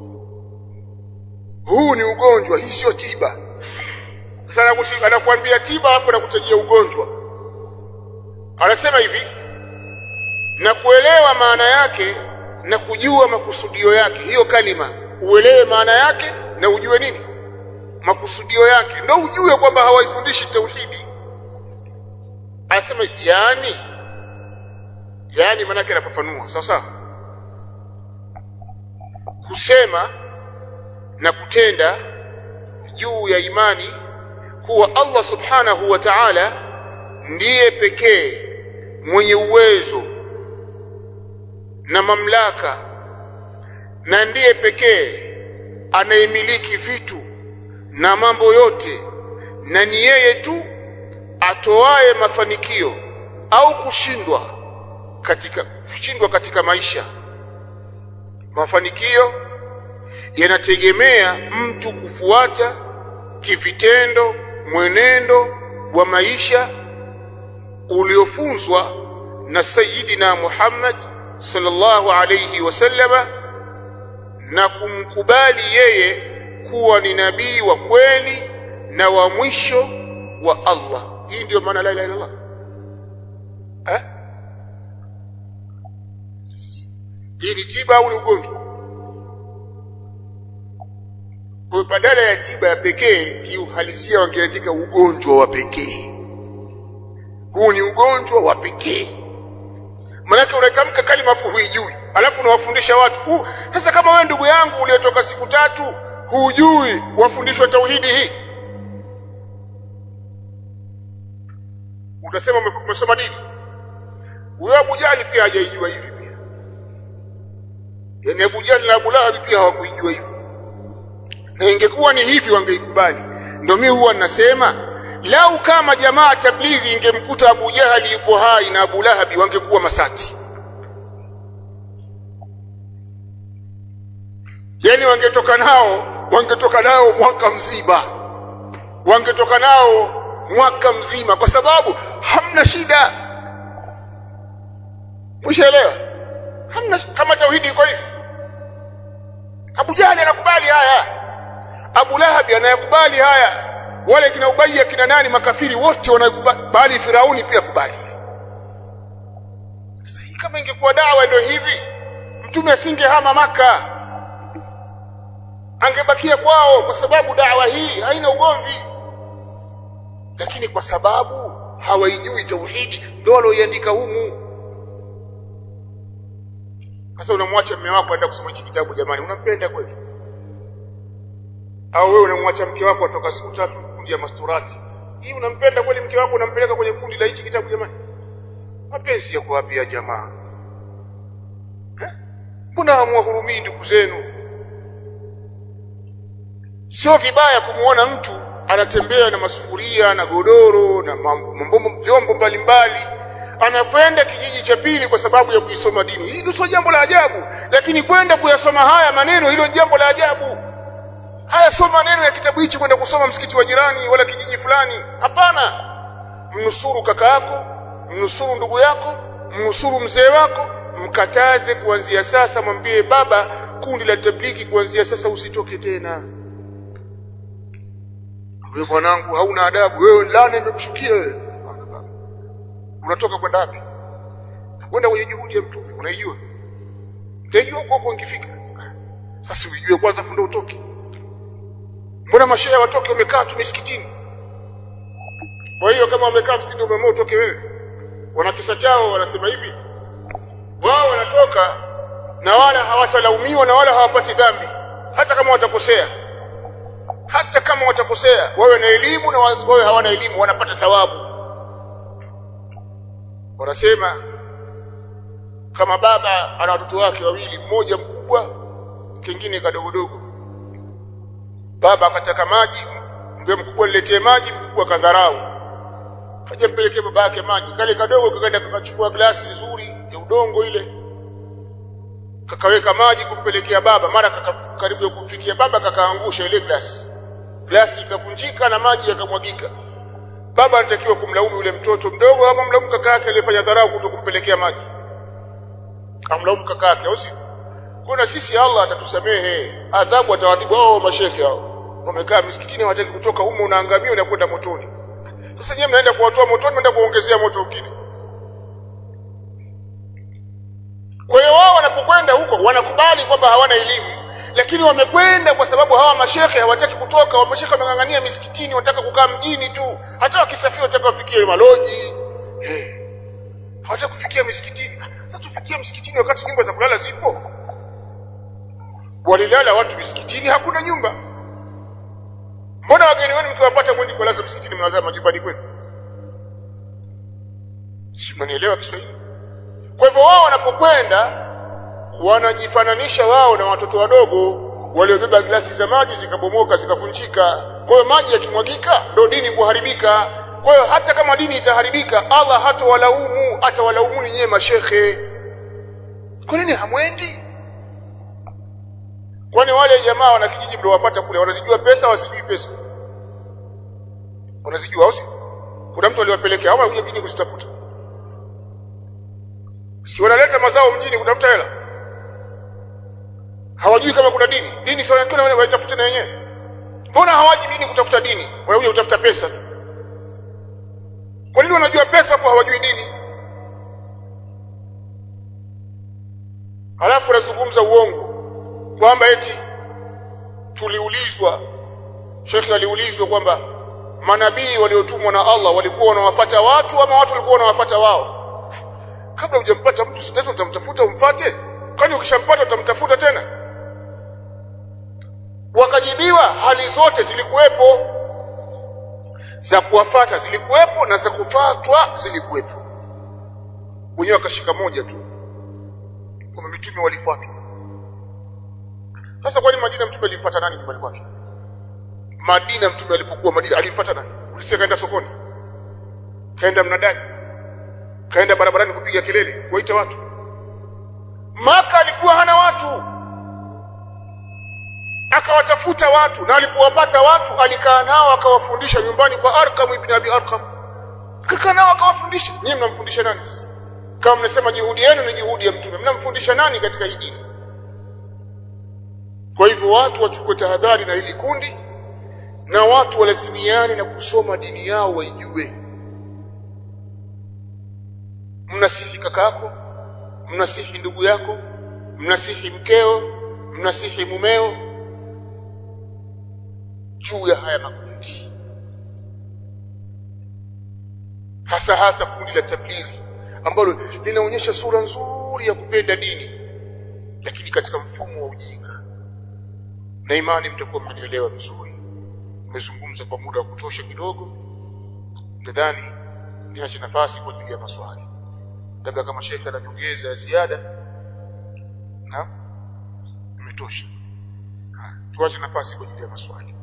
Huu ni ugonjwa, hii sio tiba. Sasa anakuambia tiba alafu anakutajia ugonjwa. Anasema hivi, na kuelewa maana yake na kujua makusudio yake. Hiyo kalima, uelewe maana yake na ujue nini? Makusudio yake. Ndio ujue kwamba hawaifundishi tauhidi. Anasema yani yani maana yake anafafanua. Sawa sawa? Kusema na kutenda juu ya imani kuwa Allah subhanahu wa ta'ala ndiye pekee mwenye uwezo na mamlaka na ndiye pekee anayemiliki vitu na mambo yote, na ni yeye tu atoaye mafanikio au kushindwa katika kushindwa katika maisha. Mafanikio yanategemea mtu kufuata kivitendo mwenendo wa maisha uliofunzwa na Sayyidina Muhammad sallallahu alayhi wasallama na kumkubali yeye kuwa ni nabii wa kweli na wa mwisho wa Allah. Hii ndio maana la ilaha illallah. Eh? Hii ni tiba au ni ugonjwa? Kwa badala ya tiba ya pekee, kiuhalisia wangeandika ugonjwa wa pekee. Huu ni ugonjwa wa pekee. Maana unatamka kalima afu huijui, alafu unawafundisha watu. Huu sasa kama wewe ndugu yangu uliotoka siku tatu hujui wafundishwa tauhidi hii, utasema umesoma dini? Huyo Abu Jahli pia hajaijua hivi pia. Yaani Abu Jahli na Abu Lahab pia hawakuijua hivi. Na ingekuwa ni hivi wangeikubali. Ndio mimi huwa ninasema lau kama jamaa tablighi ingemkuta Abu Jahali yuko hai na Abu Lahab wangekuwa masati. Yaani wangetoka nao, wangetoka nao mwaka mzima. Wangetoka nao mwaka mzima kwa sababu hamna shida. Mshaelewa? Hamna kama tauhidi iko hivi. Abu Jahali anakubali haya. Abu Lahab anayakubali haya, wale kina Ubay kina nani makafiri wote wanakubali, bali Firauni pia kubali. Sasa kama ingekuwa dawa ndio hivi, mtume asingehama Maka, angebakia kwao, kwa sababu dawa hii haina ugomvi. Lakini kwa sababu hawaijui tauhidi ndio walioiandika humu. Sasa unamwacha mume wako aenda kusoma hiki kitabu, jamani, unampenda kweli? Au wewe unamwacha mke wako atoka siku tatu kundi ya masturati, hii unampenda kweli mke wako, unampeleka kwenye kundi la hiki kitabu? Jamani, mapenzi yako wapi ya jamaa? Eh? Mbona hamwahurumii ndugu zenu? Sio vibaya kumuona mtu anatembea na masufuria na godoro na mambo vyombo mbalimbali, anakwenda kijiji cha pili kwa sababu ya kuisoma dini. Hili sio jambo la ajabu, lakini kwenda kuyasoma haya maneno, hilo jambo la ajabu. Haya sio maneno ya kitabu hichi kwenda kusoma msikiti wa jirani wala kijiji fulani. Hapana. Mnusuru kaka yako, mnusuru ndugu yako, mnusuru mzee wako, mkataze kuanzia sasa, mwambie baba, kundi la tablighi kuanzia sasa usitoke tena. Wewe mwanangu hauna adabu, wewe laana imekushukia wewe. Unatoka kwenda wapi? Kwenda kwenye juhudi ya mtume, unaijua? Utajua huko huko ukifika. Sasa ujue kwanza fundo utoke. Mbona mashehe watoke wamekaa tu misikitini? Kwa hiyo kama wamekaa msikitini umeamua utoke wewe. Wana kisa chao wanasema hivi, wao wanatoka na wala hawatalaumiwa na wala hawapati dhambi, hata kama watakosea. Hata kama watakosea, wawe na elimu na wawe hawana elimu, wanapata thawabu. Wanasema kama baba ana watoto wake wawili, mmoja mkubwa, kingine kadogodogo. Baba akataka maji, ndio mkubwa niletee maji, mkubwa kadharau. Kaja mpelekea baba yake maji, kale kadogo kakaenda kakachukua glasi nzuri ya udongo ile, kakaweka maji kumpelekea baba. Mara karibu ya kufikia baba kakaangusha ile glasi. Glasi ikavunjika na maji yakamwagika. Baba anatakiwa kumlaumu yule mtoto mdogo ama mlaumu kaka yake aliyefanya dharau kutokumpelekea maji? Amlaumu kaka yake, au si? Kuna sisi Allah atatusamehe, adhabu atawadhibu hao mashekhe hao. Wamekaa msikitini hawataki kutoka humo, unaangamia unakwenda motoni. Sasa nyinyi mnaenda kuwatoa motoni, mnaenda kuongezea moto mwingine. Kwa hiyo wao wanapokwenda huko wanakubali kwamba hawana elimu, lakini wamekwenda kwa sababu hawa mashekhe hawataki kutoka. Wa mashekhe wamengangania misikitini, wanataka kukaa mjini tu. Hata wakisafiri wanataka wafikie maloji. Eh. Hawataka kufikia misikitini. Sasa tufikie msikitini wakati nyumba za kulala zipo. Walilala watu misikitini, hakuna nyumba. Mbona wageni wenu mkiwapata mwendi kulaza msikitini mnalaza majumbani kwenu? Si mnanielewa Kiswahili? Kwa hivyo wao wanapokwenda wanajifananisha wao na watoto wadogo waliobeba glasi za maji zikabomoka zikavunjika. Kwa hiyo maji yakimwagika ndio dini kuharibika. Kwa hiyo hata kama dini itaharibika, Allah hatawalaumu, atawalaumu nyinyi mashekhe. Kwa nini hamwendi? Kwani wale jamaa wana kijiji mliowafuata kule wanazijua pesa wasijui pesa? Wanazijua au si? Kuna mtu aliwapelekea au kuja mjini kuzitafuta? Si wanaleta mazao mjini kutafuta hela? Hawajui kama kuna dini. Dini sio watu wanaitafuta na wenyewe. Mbona hawaji mjini kutafuta dini? Wanakuja kutafuta pesa tu. Kwa nini wanajua pesa hapo hawajui dini? Halafu nazungumza uongo kwamba eti tuliulizwa, Sheikh aliulizwa kwamba manabii waliotumwa na Allah walikuwa wanawafuata watu ama watu walikuwa wanawafuata wao. Kabla hujampata mtu sitatu utamtafuta umfuate? Kwani ukishampata utamtafuta tena? Wakajibiwa hali zote zilikuwepo, za kuwafuata zilikuwepo na za kufuatwa zilikuwepo. Wenyewe wakashika moja tu, kama mitume walifuatwa. Sasa kwani Madina mtume alimfuata nani nyumbani kwake? Madina mtume alipokuwa Madina alimfuata nani? Ulisikia kaenda sokoni? Kaenda mnadani? Kaenda barabarani kupiga kelele, kuita watu? Maka alikuwa hana watu. Akawatafuta watu, na alipowapata watu alikaa nao akawafundisha nyumbani kwa Arqam ibn Abi Arqam. Kakaa nao akawafundisha. Nyinyi mnamfundisha nani sasa? Kama mnasema juhudi yenu ni juhudi ya mtume, mnamfundisha nani katika hii dini? Kwa hivyo watu wachukue tahadhari na hili kundi, na watu walazimiane na kusoma dini yao waijue. Mnasihi kakako, mnasihi ndugu yako, mnasihi mkeo, mnasihi mumeo juu ya haya makundi, hasa hasa kundi la tablighi ambalo linaonyesha sura nzuri ya kupenda dini, lakini katika mfumo wa ujinga. Na imani mtakuwa mnaelewa vizuri. Nimezungumza kwa muda wa kutosha kidogo, nadhani niache nafasi kwa ajili ya maswali. Labda kama shekhe ananyongeza ziada, na imetosha. Tuache nafasi kwa ajili ya maswali.